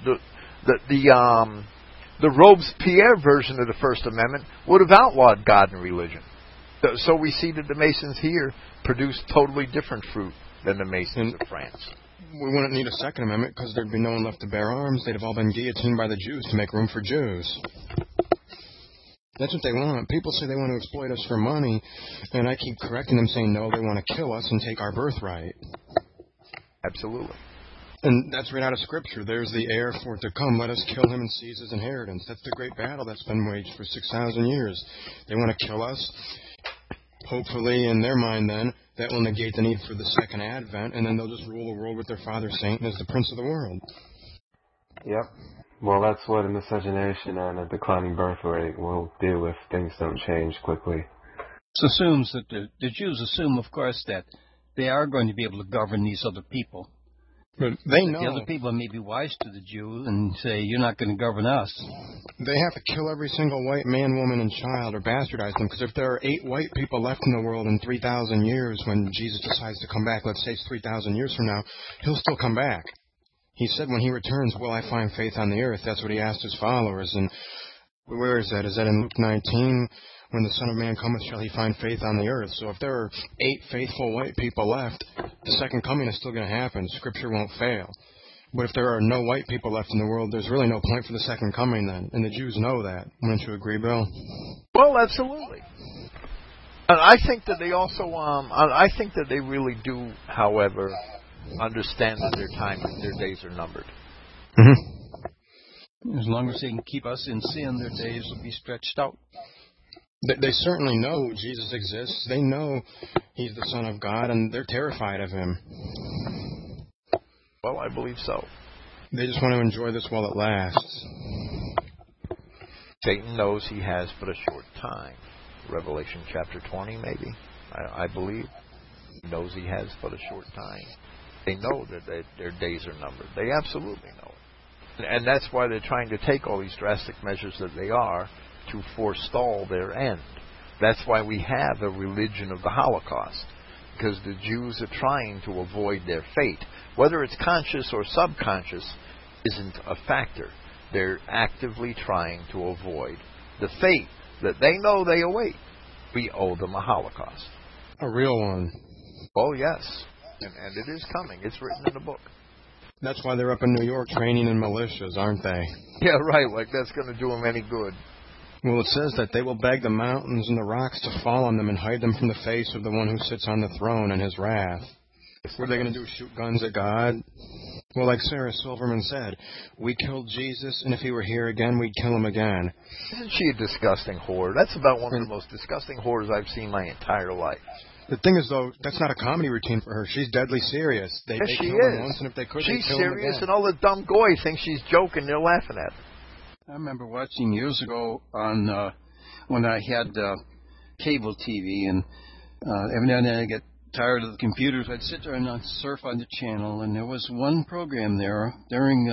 the Robespierre version of the First Amendment would have outlawed God and religion. So we see that the Masons here produce totally different fruit than the Masons of France. We wouldn't need a Second Amendment because there'd be no one left to bear arms. They'd have all been guillotined by the Jews to make room for Jews. That's what they want. People say they want to exploit us for money, and I keep correcting them saying, no, they want to kill us and take our birthright. Absolutely. And that's right out of Scripture. There's the heir for it to come. Let us kill him and seize his inheritance. That's the great battle that's been waged for 6,000 years. They want to kill us. Hopefully, in their mind then, that will negate the need for the second advent, and then they'll just rule the world with their father Satan as the prince of the world. Yep. Well, that's what a miscegenation and a declining birth rate will do if things don't change quickly. It assumes that the Jews assume, of course, that they are going to be able to govern these other people. But they know. The other people may be wise to the Jew and say, you're not going to govern us. They have to kill every single white man, woman, and child or bastardize them, because if there are 8 white people left in the world in 3,000 years when Jesus decides to come back, let's say it's 3,000 years from now, he'll still come back. He said when he returns, will I find faith on the earth? That's what he asked his followers. And where is that? Is that in Luke 19? When the Son of Man cometh, shall he find faith on the earth? So if there are 8 faithful white people left, the second coming is still going to happen. Scripture won't fail. But if there are no white people left in the world, there's really no point for the second coming then. And the Jews know that. Wouldn't you agree, Bill? Well, absolutely. And I think that they also, I think that they really do, however, understand that their days are numbered. As long as they can keep us in sin, their days will be stretched out. They certainly know Jesus exists. They know he's the Son of God, and they're terrified of him. Well, I believe so. They just want to enjoy this while it lasts. Satan knows he has but a short time. Revelation chapter 20, maybe, I believe. He knows he has but a short time. They know that their days are numbered. They absolutely know it. And that's why they're trying to take all these drastic measures that they are to forestall their end. That's why we have a religion of the Holocaust, because the Jews are trying to avoid their fate. Whether it's conscious or subconscious isn't a factor. They're actively trying to avoid the fate that they know they await. We owe them a Holocaust. A real one. Oh, yes. And it is coming. It's written in the book. That's why they're up in New York training in militias, aren't they? Yeah, right. Like that's going to do them any good. Well, it says that they will beg the mountains and the rocks to fall on them and hide them from the face of the one who sits on the throne in his wrath. What are they going to do, shoot guns at God? Well, like Sarah Silverman said, we killed Jesus, and if he were here again, we'd kill him again. Isn't she a disgusting whore? That's about one of the most disgusting whores I've seen my entire life. The thing is, though, that's not a comedy routine for her. She's deadly serious. They she killed is. him once, and if they could, she's they'd kill him serious, again. and all the dumb goy think she's joking. They're laughing at her. I remember watching years ago on when I had cable TV, and every now and then I get tired of the computers. I'd sit there and I'd surf on the channel, and there was one program there during,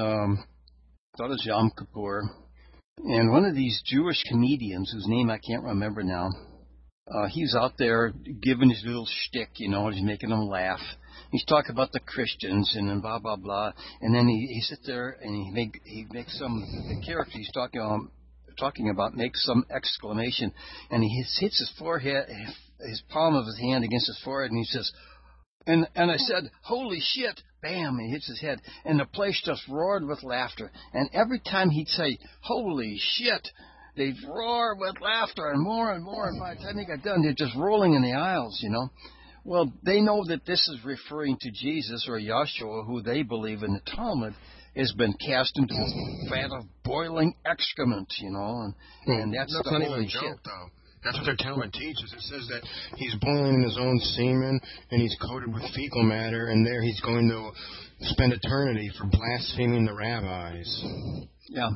I thought it was Yom Kippur, and one of these Jewish comedians, whose name I can't remember now, he's out there giving his little shtick, you know, he's making them laugh. He's talking about the Christians and then blah, blah, blah. And then he sits there and he makes the character he's talking about makes some exclamation. And he hits his forehead, his palm of his hand against his forehead, and he says, and I said, holy shit, bam, he hits his head. And the place just roared with laughter. And every time he'd say, holy shit, they'd roar with laughter and more. And by the time they got done, they're just rolling in the aisles, you know. Well, they know that this is referring to Jesus or Yahshua, who they believe in the Talmud has been cast into this vat of boiling excrement, you know, and that's the not holy even a joke, shit. though. That's what their Talmud teaches. It says that he's boiling in his own semen, and he's coated with fecal matter, and there he's going to spend eternity for blaspheming the rabbis. Yeah.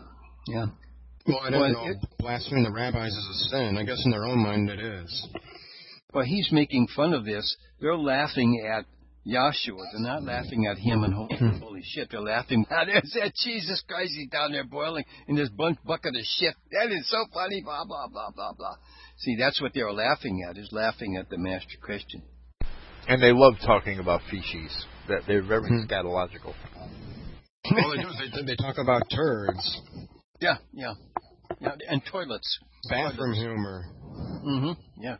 Well, I don't know. Blaspheming the rabbis is a sin. I guess in their own mind it is. But he's making fun of this. They're laughing at Yahshua. They're not laughing at him and holy shit. They're laughing at that Jesus Christ. He's down there boiling in this bucket of shit. That is so funny. Blah blah blah blah blah. See, that's what they're laughing at. Is laughing at the Master Christian. And they love talking about feces. That they're very scatological. All they do is they talk about turds. Yeah, and toilets. Bathroom humor. Yeah.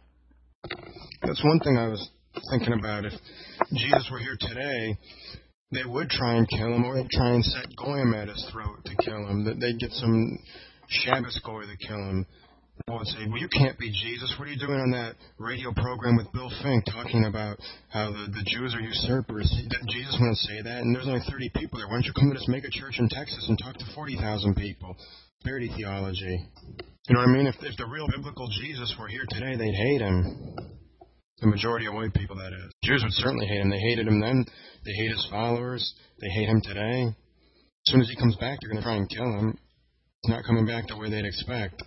That's one thing I was thinking about. If Jesus were here today, they would try and kill him, or they'd try and set goyim at his throat to kill him. They'd get some Shabbos goy to kill him. They would say, well, you can't be Jesus. What are you doing on that radio program with Bill Fink talking about how the Jews are usurpers? Jesus wouldn't say that, and there's only 30 people there. Why don't you come to this mega church in Texas and talk to 40,000 people? Parody theology. You know what I mean? If the real biblical Jesus were here today, they'd hate him. The majority of white people, that is. Jews would certainly hate him. They hated him then. They hate his followers. They hate him today. As soon as he comes back, they're going to try and kill him. He's not coming back the way they'd expect.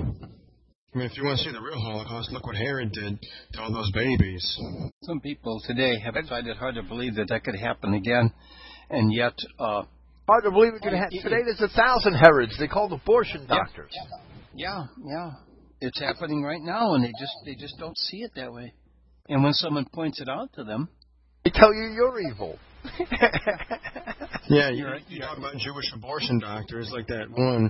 I mean, if you want to see the real Holocaust, look what Herod did to all those babies. Some people today have tried it hard to believe that could happen again. And yet, hard to believe it could happen. Today there's 1,000 Herods. They called abortion doctors. Yeah. It's happening right now, and they just don't see it that way. And when someone points it out to them, they tell you you're evil. Yeah, you talk about Jewish abortion doctors, like that one,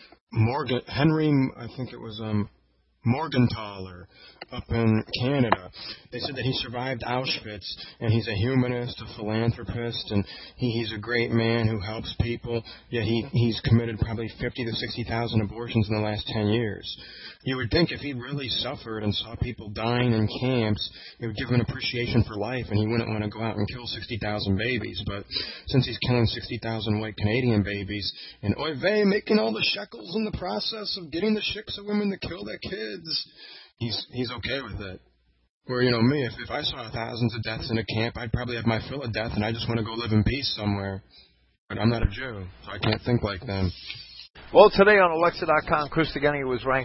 Morgenthaler up in Canada. They said that he survived Auschwitz, and he's a humanist, a philanthropist, and he's a great man who helps people, yet he's committed probably 50 to 60,000 abortions in the last 10 years. You would think if he really suffered and saw people dying in camps, it would give him an appreciation for life, and he wouldn't want to go out and kill 60,000 babies. But since he's killing 60,000 white Canadian babies, and oy vey, making all the shekels in the process of getting the chicks of women to kill their kids, he's okay with it. Where, me, if I saw thousands of deaths in a camp, I'd probably have my fill of death, and I just want to go live in peace somewhere. But I'm not a Jew, so I can't think like them. Well, today on Alexa.com, Christogenea was ranked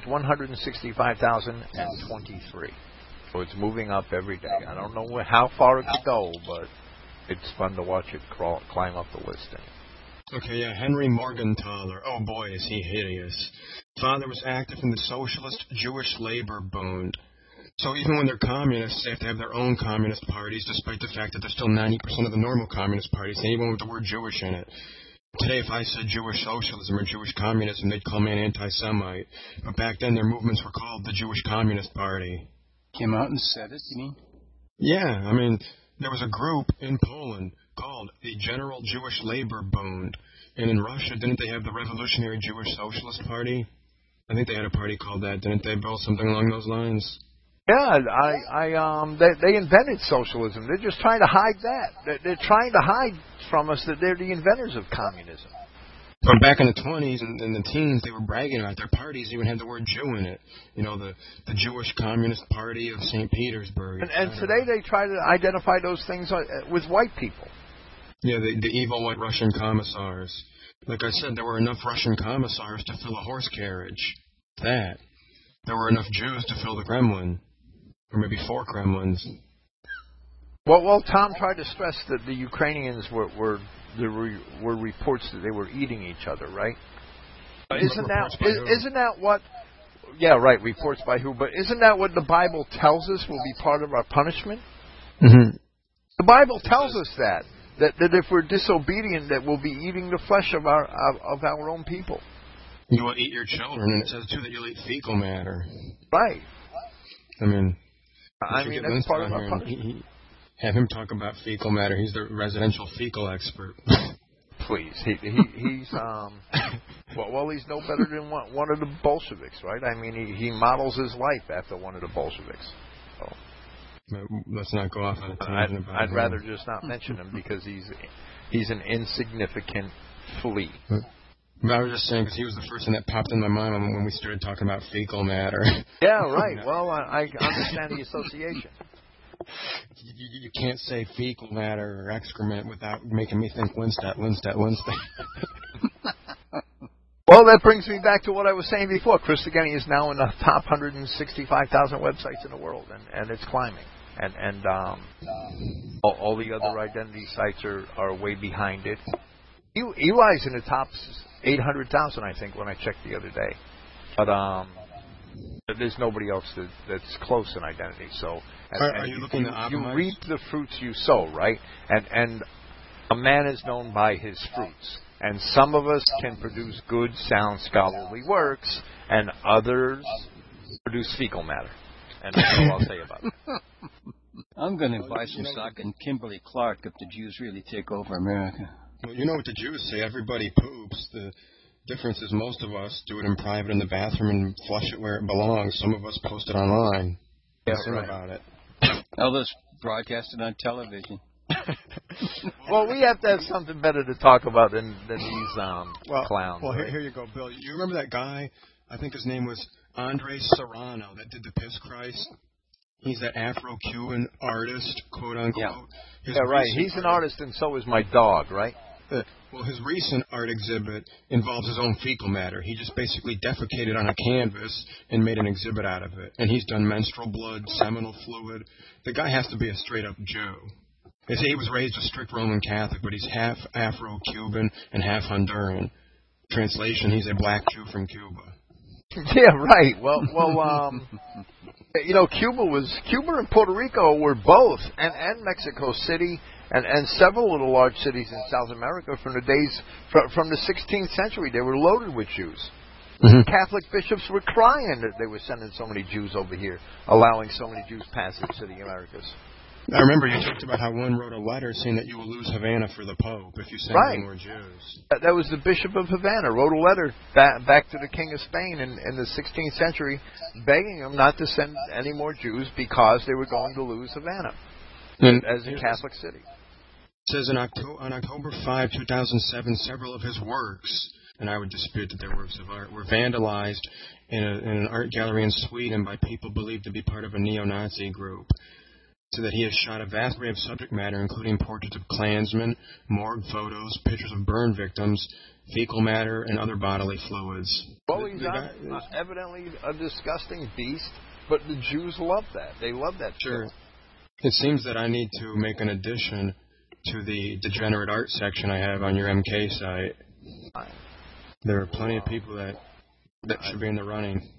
165,023. So it's moving up every day. I don't know how far it could go, but it's fun to watch it climb up the listing. Okay, yeah, Henry Morgenthaler. Oh boy, is he hideous. Father was active in the Socialist Jewish Labor Bund. So even when they're communists, they have to have their own communist parties, despite the fact that they're still 90% of the normal communist parties, and even with the word Jewish in it. Today, if I said Jewish socialism or Jewish communism, they'd call me an anti-Semite. But back then, their movements were called the Jewish Communist Party. Came out and said it, you mean? Yeah, there was a group in Poland called the General Jewish Labor Bund. And in Russia, didn't they have the Revolutionary Jewish Socialist Party? I think they had a party called that, didn't they, Bill? Something along those lines? Yeah, they invented socialism. They're just trying to hide that. They're trying to hide from us that they're the inventors of communism. But back in the 20s and the teens, they were bragging about their parties even had the word Jew in it. The Jewish Communist Party of St. Petersburg. And today they try to identify those things with white people. Yeah, the evil white Russian commissars. Like I said, there were enough Russian commissars to fill a horse carriage. There were enough Jews to fill the Kremlin. Or maybe 4 Kremlins. Well, Tom tried to stress that the Ukrainians were reports that they were eating each other, right? Isn't that what? Yeah, right. Reports by who? But isn't that what the Bible tells us will be part of our punishment? Mm-hmm. The Bible tells us that if we're disobedient, that we'll be eating the flesh of our own people. You will eat your children, and it says too that you'll eat fecal matter. Right. That's part of our punishment. Have him talk about fecal matter. He's the residential fecal expert. Please, he's he's no better than one of the Bolsheviks, right? He models his life after one of the Bolsheviks. So. Let's not go off on a tangent about I'd rather just not mention him because he's an insignificant flea. But I was just saying because he was the first thing that popped in my mind when we started talking about fecal matter. Yeah, right. Well, I understand the association. You can't say fecal matter or excrement without making me think Lindstedt. Well, that brings me back to what I was saying before. Christogenea is now in the top 165,000 websites in the world, and it's climbing. And all the other identity sites are way behind it. Eli's in the top 800,000, I think, when I checked the other day. But there's nobody else that's close in identity. So, are you looking at you reap the fruits you sow, right? And a man is known by his fruits. And some of us can produce good, sound, scholarly works, and others produce fecal matter. And that's all I'll say about it. I'm going to buy some stock in Kimberly Clark if the Jews really take over America. Well, you know what the Jews say, everybody poops. The difference is most of us do it in private in the bathroom and flush it where it belongs. Some of us post it online. Yeah, right. About it. Others broadcast it on television. Well, we have to have something better to talk about than these clowns. Well, right? here you go, Bill. You remember that guy? I think his name was Andre Serrano that did the Piss Christ. He's that Afro-Cuban artist, quote unquote. Yeah, right. He's an artist, and so is my dog, right? Well, his recent art exhibit involves his own fecal matter. He just basically defecated on a canvas and made an exhibit out of it. And he's done menstrual blood, seminal fluid. The guy has to be a straight-up Jew. They say he was raised a strict Roman Catholic, but he's half Afro-Cuban and half Honduran. Translation, he's a black Jew from Cuba. Yeah, right. Well, Cuba and Puerto Rico were both, and Mexico City, and several of the large cities in South America from the 16th century. They were loaded with Jews. Mm-hmm. Catholic bishops were crying that they were sending so many Jews over here, allowing so many Jews passage to the Americas. I remember you talked about how one wrote a letter saying that you will lose Havana for the Pope if you send any more Jews. That was the Bishop of Havana, wrote a letter back to the King of Spain in the 16th century, begging him not to send any more Jews because they were going to lose Havana as a Catholic city. It says on October 5, 2007, several of his works, and I would dispute that they're works of art, were vandalized in an art gallery in Sweden by people believed to be part of a neo-Nazi group. So that he has shot a vast array of subject matter, including portraits of Klansmen, morgue photos, pictures of burn victims, fecal matter, and other bodily fluids. Well, he's evidently a disgusting beast, but the Jews love that. They love that. Sure. Film. It seems that I need to make an addition to the degenerate art section I have on your MK site. There are plenty of people that should be in the running.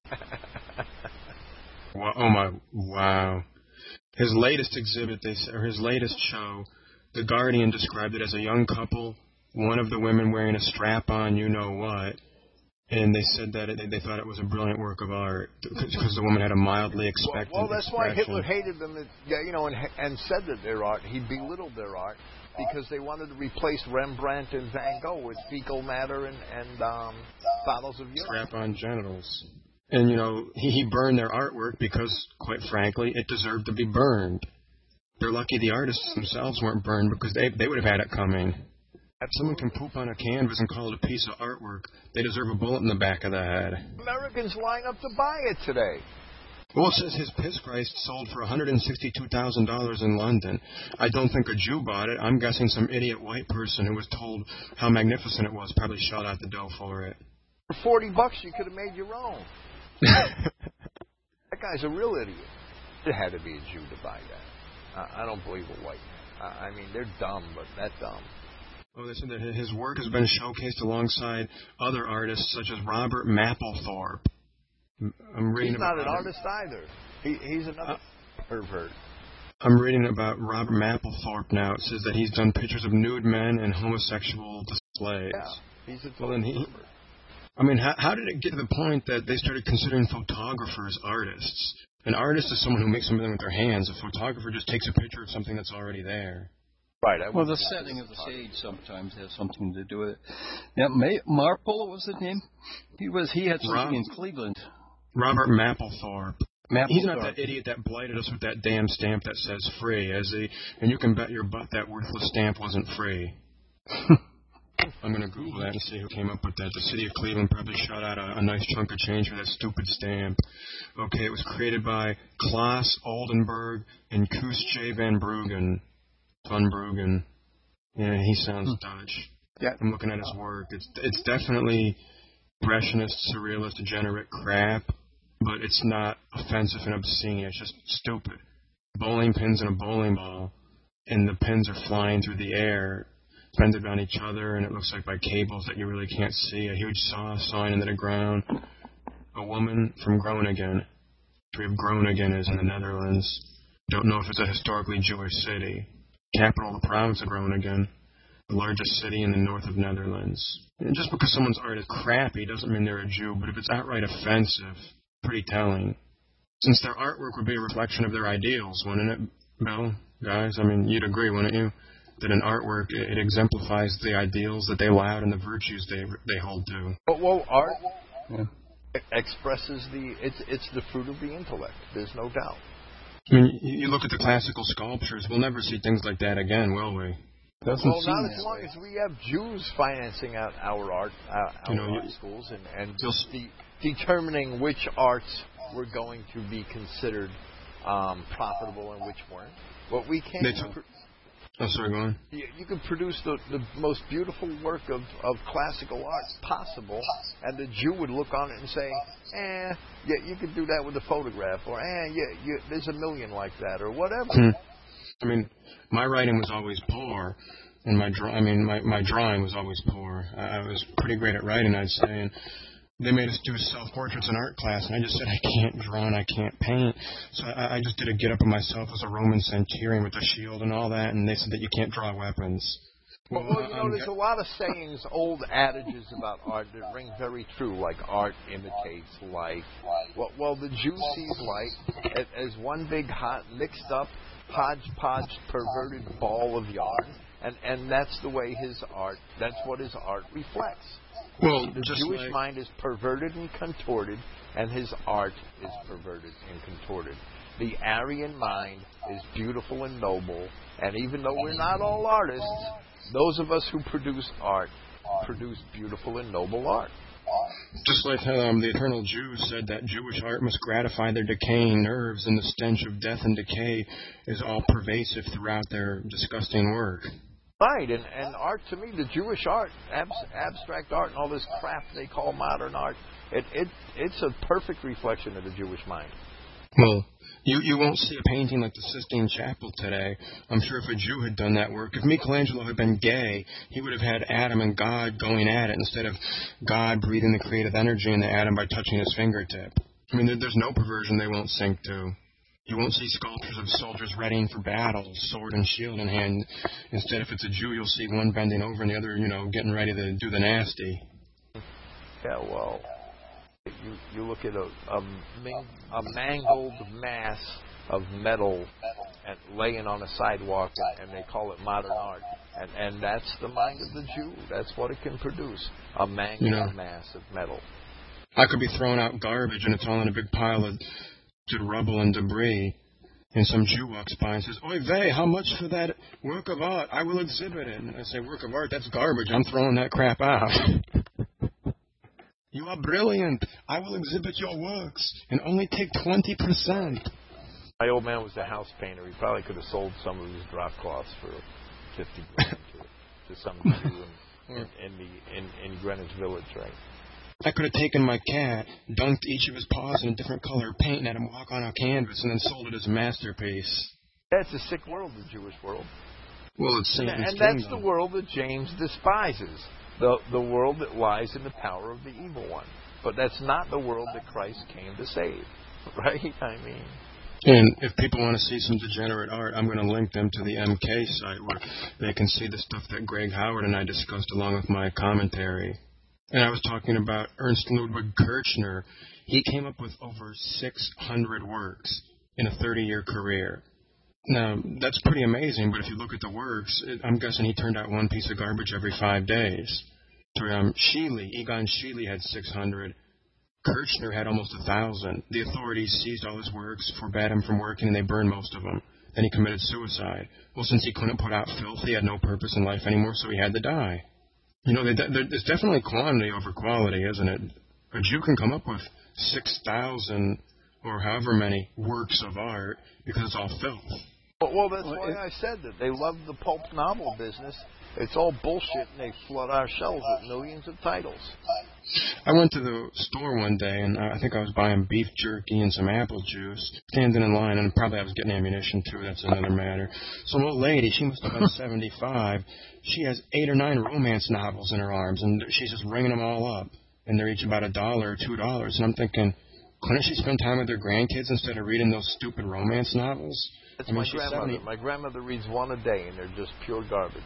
Wow. His latest exhibit, his latest show, The Guardian described it as a young couple, one of the women wearing a strap-on you-know-what, and they said that they thought it was a brilliant work of art because the woman had a mildly expectant expression. Well, that's why Hitler hated them, and said that their art, he belittled their art, because they wanted to replace Rembrandt and Van Gogh with fecal matter and bottles of urine. Strap-on genitals. And, he burned their artwork because, quite frankly, it deserved to be burned. They're lucky the artists themselves weren't burned because they would have had it coming. If someone can poop on a canvas and call it a piece of artwork, they deserve a bullet in the back of the head. Americans line up to buy it today. Well, it says his Piss Christ sold for $162,000 in London. I don't think a Jew bought it. I'm guessing some idiot white person who was told how magnificent it was probably shelled out the dough for it. For $40, you could have made your own. That guy's a real idiot. It had to be a Jew to buy that. I don't believe a white man. I mean, they're dumb, but that dumb. Oh, they said that his work has been showcased alongside other artists such as Robert Mapplethorpe. He's not an artist either. He's another pervert. I'm reading about Robert Mapplethorpe now. It says that he's done pictures of nude men and homosexual displays. Yeah, he's a total pervert. I mean, how did it get to the point that they started considering photographers artists? An artist is someone who makes something with their hands. A photographer just takes a picture of something that's already there. Right. Well, the setting of the stage sometimes has something to do with it. Now, Marple was his name? He had something in Cleveland. Robert Mapplethorpe. He's not that idiot that blighted us with that damn stamp that says free, and you can bet your butt that worthless stamp wasn't free. I'm going to Google that and see who came up with that. The city of Cleveland probably shot out a nice chunk of change for that stupid stamp. Okay, it was created by Klaas Oldenburg and Koosje van Bruggen. Van Bruggen. Yeah, he sounds Dutch. Yeah. I'm looking at his work. It's definitely impressionist, surrealist, degenerate crap, but it's not offensive and obscene. It's just stupid. Bowling pins and a bowling ball, and the pins are flying through the air, suspended on each other, and it looks like by cables that you really can't see. A huge saw sawing into the ground. A woman from Groningen. Of Groningen is in the Netherlands. Don't know if it's a historically Jewish city. Capital of the province of Groningen. The largest city in the north of Netherlands. And just because someone's art is crappy doesn't mean they're a Jew, but if it's outright offensive, pretty telling. Since their artwork would be a reflection of their ideals, wouldn't it, Bill? Guys, I mean, you'd agree, wouldn't you? That an artwork, it exemplifies the ideals that they laud and the virtues they hold to. Well, art expresses it's the fruit of the intellect. There's no doubt. I mean, you look at the classical sculptures, we'll never see things like that again, will we? Not as long as we have Jews financing out our art, art schools, and determining which arts were going to be considered profitable and which weren't. What we can't. Sorry, go on. You can produce the most beautiful work of classical art possible, and the Jew would look on it and say, you could do that with a photograph, or there's a million like that, or whatever. I mean, my writing was always poor, and my drawing was always poor. I was pretty great at writing, I'd say, and they made us do self-portraits in art class, and I just said I can't draw and I can't paint. So I just did a get-up of myself as a Roman centurion with a shield and all that, and they said that you can't draw weapons. Well, there's a lot of sayings, old adages about art that ring very true, like art imitates life. Well, the Jew sees life as one big hot, mixed up, hodgepodge, perverted ball of yarn, and that's the way that's what his art reflects. Well, the Jewish mind is perverted and contorted, and his art is perverted and contorted. The Aryan mind is beautiful and noble, and even though we're not all artists, those of us who produce art produce beautiful and noble art. Just like the eternal Jews said that Jewish art must gratify their decaying nerves, and the stench of death and decay is all pervasive throughout their disgusting work. Right, and art, to me, the Jewish art, abstract art and all this crap they call modern art, it's a perfect reflection of the Jewish mind. Well, you won't see a painting like the Sistine Chapel today. I'm sure if a Jew had done that work, if Michelangelo had been gay, he would have had Adam and God going at it instead of God breathing the creative energy into Adam by touching his fingertip. I mean, there's no perversion they won't sink to. You won't see sculptures of soldiers readying for battle, sword and shield in hand. Instead, if it's a Jew, you'll see one bending over and the other, getting ready to do the nasty. Yeah, well, you look at a mangled mass of metal and laying on a sidewalk, and they call it modern art. And that's the mind of the Jew. That's what it can produce, a mangled mass of metal. I could be throwing out garbage, and it's all in a big pile of rubble and debris, and some Jew walks by and says, "Oy vey, how much for that work of art? I will exhibit it." And I say, "Work of art? That's garbage. I'm throwing that crap out." "You are brilliant. I will exhibit your works and only take 20%. My old man was a house painter. He probably could have sold some of his drop cloths for $50,000 to some Jew in Greenwich Village, right? I could have taken my cat, dunked each of his paws in a different color of paint, and had him walk on a canvas, and then sold it as a masterpiece." That's a sick world, the Jewish world. Well, it's Satan's and that's kingdom. The world that James despises. The world that lies in the power of the evil one. But that's not the world that Christ came to save. Right? I mean... And if people want to see some degenerate art, I'm going to link them to the MK site where they can see the stuff that Greg Howard and I discussed along with my commentary. And I was talking about Ernst Ludwig Kirchner. He came up with over 600 works in a 30-year career. Now, that's pretty amazing, but if you look at the works, I'm guessing he turned out one piece of garbage every 5 days. Egon Schiele had 600. Kirchner had almost 1,000. The authorities seized all his works, forbade him from working, and they burned most of them. Then he committed suicide. Well, since he couldn't put out filth, he had no purpose in life anymore, so he had to die. There's definitely quantity over quality, isn't it? A Jew can come up with 6,000 or however many works of art because it's all filth. Well, that's why I said that. They love the pulp novel business. It's all bullshit, and they flood our shelves with millions of titles. I went to the store one day, and I think I was buying beef jerky and some apple juice, standing in line, and probably I was getting ammunition, too. That's another matter. Some old lady, she must have been 75. She has 8 or 9 romance novels in her arms, and she's just ringing them all up. And they're each about $1 or $2. And I'm thinking, couldn't she spend time with her grandkids instead of reading those stupid romance novels? That's my grandmother. My grandmother reads one a day, and they're just pure garbage.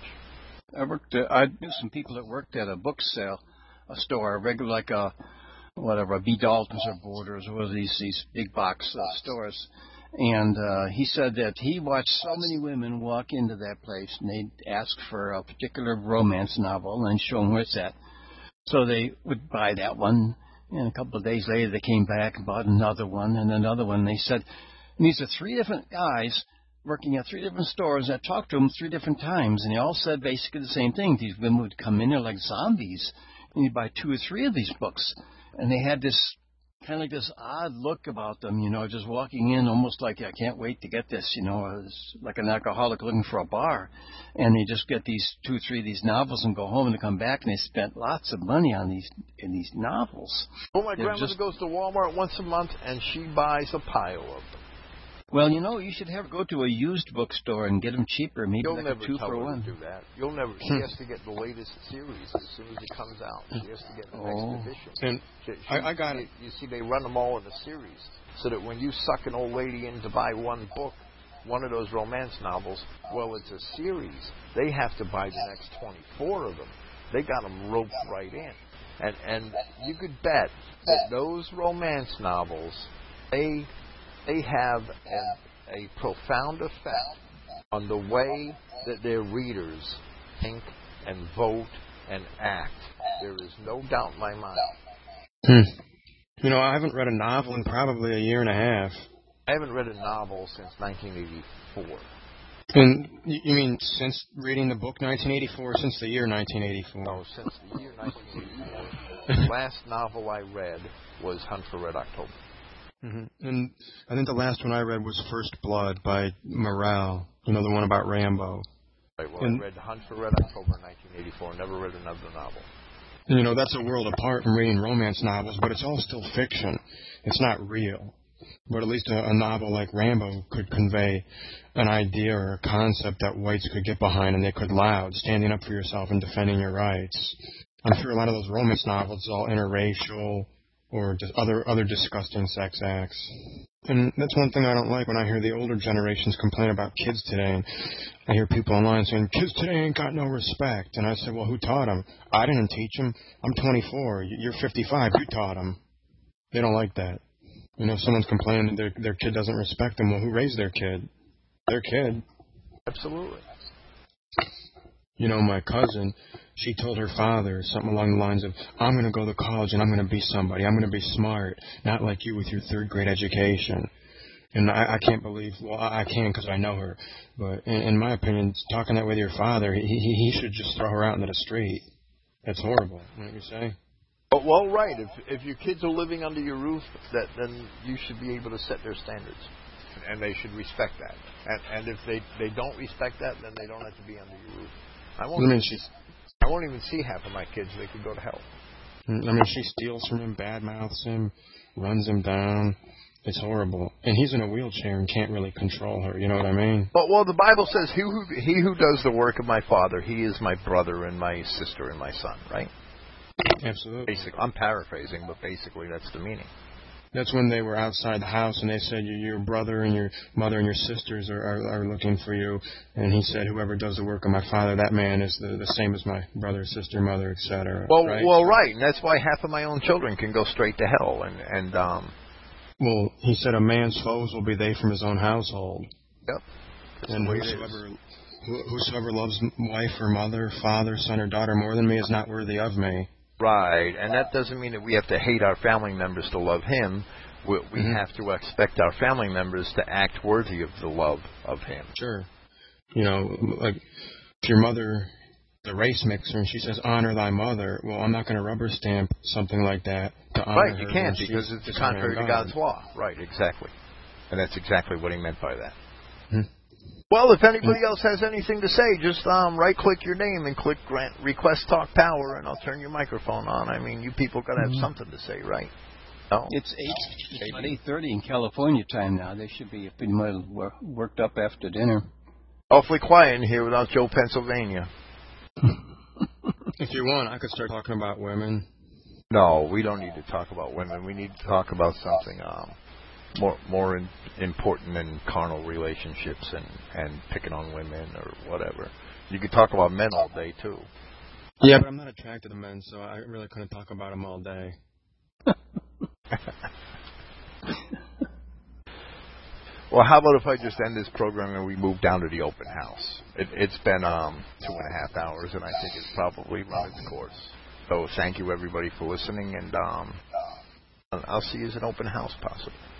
I knew some people that worked at a book sale, a store, regular like a B. Dalton's or Borders, or these big box stores. And he said that he watched so many women walk into that place, and they'd ask for a particular romance novel and show them where it's at. So they would buy that one, and a couple of days later they came back and bought another one and another one. They said, and these are 3 different guys working at 3 different stores that talked to them 3 different times, and they all said basically the same thing. These women would come in there like zombies, and you'd buy 2 or 3 of these books, and they had this kind of like this odd look about them, just walking in almost like, I can't wait to get this, it's like an alcoholic looking for a bar, and they just get these 2 or 3 of these novels and go home, and they come back, and they spent lots of money on these novels. Well, my grandmother goes to Walmart once a month, and she buys a pile of them. Well, you should go to a used bookstore and get them cheaper, maybe You'll like never a 2 tell for her 1. to do that. You'll never. She has to get the latest series as soon as it comes out. She has to get the next edition. And I got it. You see, they run them all in a series, so that when you suck an old lady in to buy one book, one of those romance novels, well, it's a series. They have to buy the next 24 of them. They got them roped right in. And you could bet that those romance novels, they have a profound effect on the way that their readers think and vote and act. There is no doubt in my mind. I haven't read a novel in probably a year and a half. I haven't read a novel since 1984. And you mean since reading the book 1984, or since the year 1984? No, since the year 1984. The last novel I read was Hunt for Red October. Mm-hmm. And I think the last one I read was First Blood by Morrell, the one about Rambo. Right, well, I read Hunt for Red October in 1984, never read another novel. That's a world apart from reading romance novels, but it's all still fiction. It's not real. But at least a novel like Rambo could convey an idea or a concept that whites could get behind and they could loud, standing up for yourself and defending your rights. I'm sure a lot of those romance novels are all interracial or just other disgusting sex acts. And that's one thing I don't like when I hear the older generations complain about kids today. And I hear people online saying, kids today ain't got no respect. And I say, well, who taught them? I didn't teach them. I'm 24. You're 55. You taught them. They don't like that. Someone's complaining that their kid doesn't respect them. Well, who raised their kid? Their kid. Absolutely. My cousin, she told her father something along the lines of, I'm going to go to college and I'm going to be somebody. I'm going to be smart, not like you with your third-grade education. And I can't believe, well, I can because I know her. But in my opinion, talking that way to your father, he should just throw her out into the street. That's horrible. You know what you say? Well, right. If your kids are living under your roof, then you should be able to set their standards, and they should respect that. And if they don't respect that, then they don't have to be under your roof. I won't even see half of my kids. They could go to hell. She steals from him, badmouths him, runs him down. It's horrible. And he's in a wheelchair and can't really control her. You know what I mean? Well, the Bible says, he who does the work of my Father, he is my brother and my sister and my son, right? Absolutely. I'm paraphrasing, but basically that's the meaning. That's when they were outside the house and they said, your brother and your mother and your sisters are looking for you. And he said, whoever does the work of my Father, that man is the same as my brother, sister, mother, etc. Well, right? Well, right. And that's why half of my own children can go straight to hell. Well, he said a man's foes will be they from his own household. Yep. That's and whosoever loves wife or mother, father, son, or daughter more than me is not worthy of me. Right, and that doesn't mean that we have to hate our family members to love him. We have to expect our family members to act worthy of the love of him. Sure. Like if your mother, the race mixer, and she says, honor thy mother, well, I'm not going to rubber stamp something like that to honor her. Right, you can't because it's contrary to God's law. Right, exactly. And that's exactly what he meant by that. Well, if anybody else has anything to say, just right-click your name and click Request Talk Power, and I'll turn your microphone on. I mean, you people got to have something to say, right? No? It's 8:30 in California time now. They should be pretty much worked up after dinner. Awfully quiet in here without Joe, Pennsylvania. If you want, I could start talking about women. No, we don't need to talk about women. We need to talk about something more important than carnal relationships and picking on women or whatever. You could talk about men all day, too. Yeah, but I'm not attracted to men, so I really couldn't talk about them all day. Well, how about if I just end this program and we move down to the open house? It's been 2.5 hours, and I think it's probably run its course. So thank you, everybody, for listening, and I'll see you as an open house, possibly.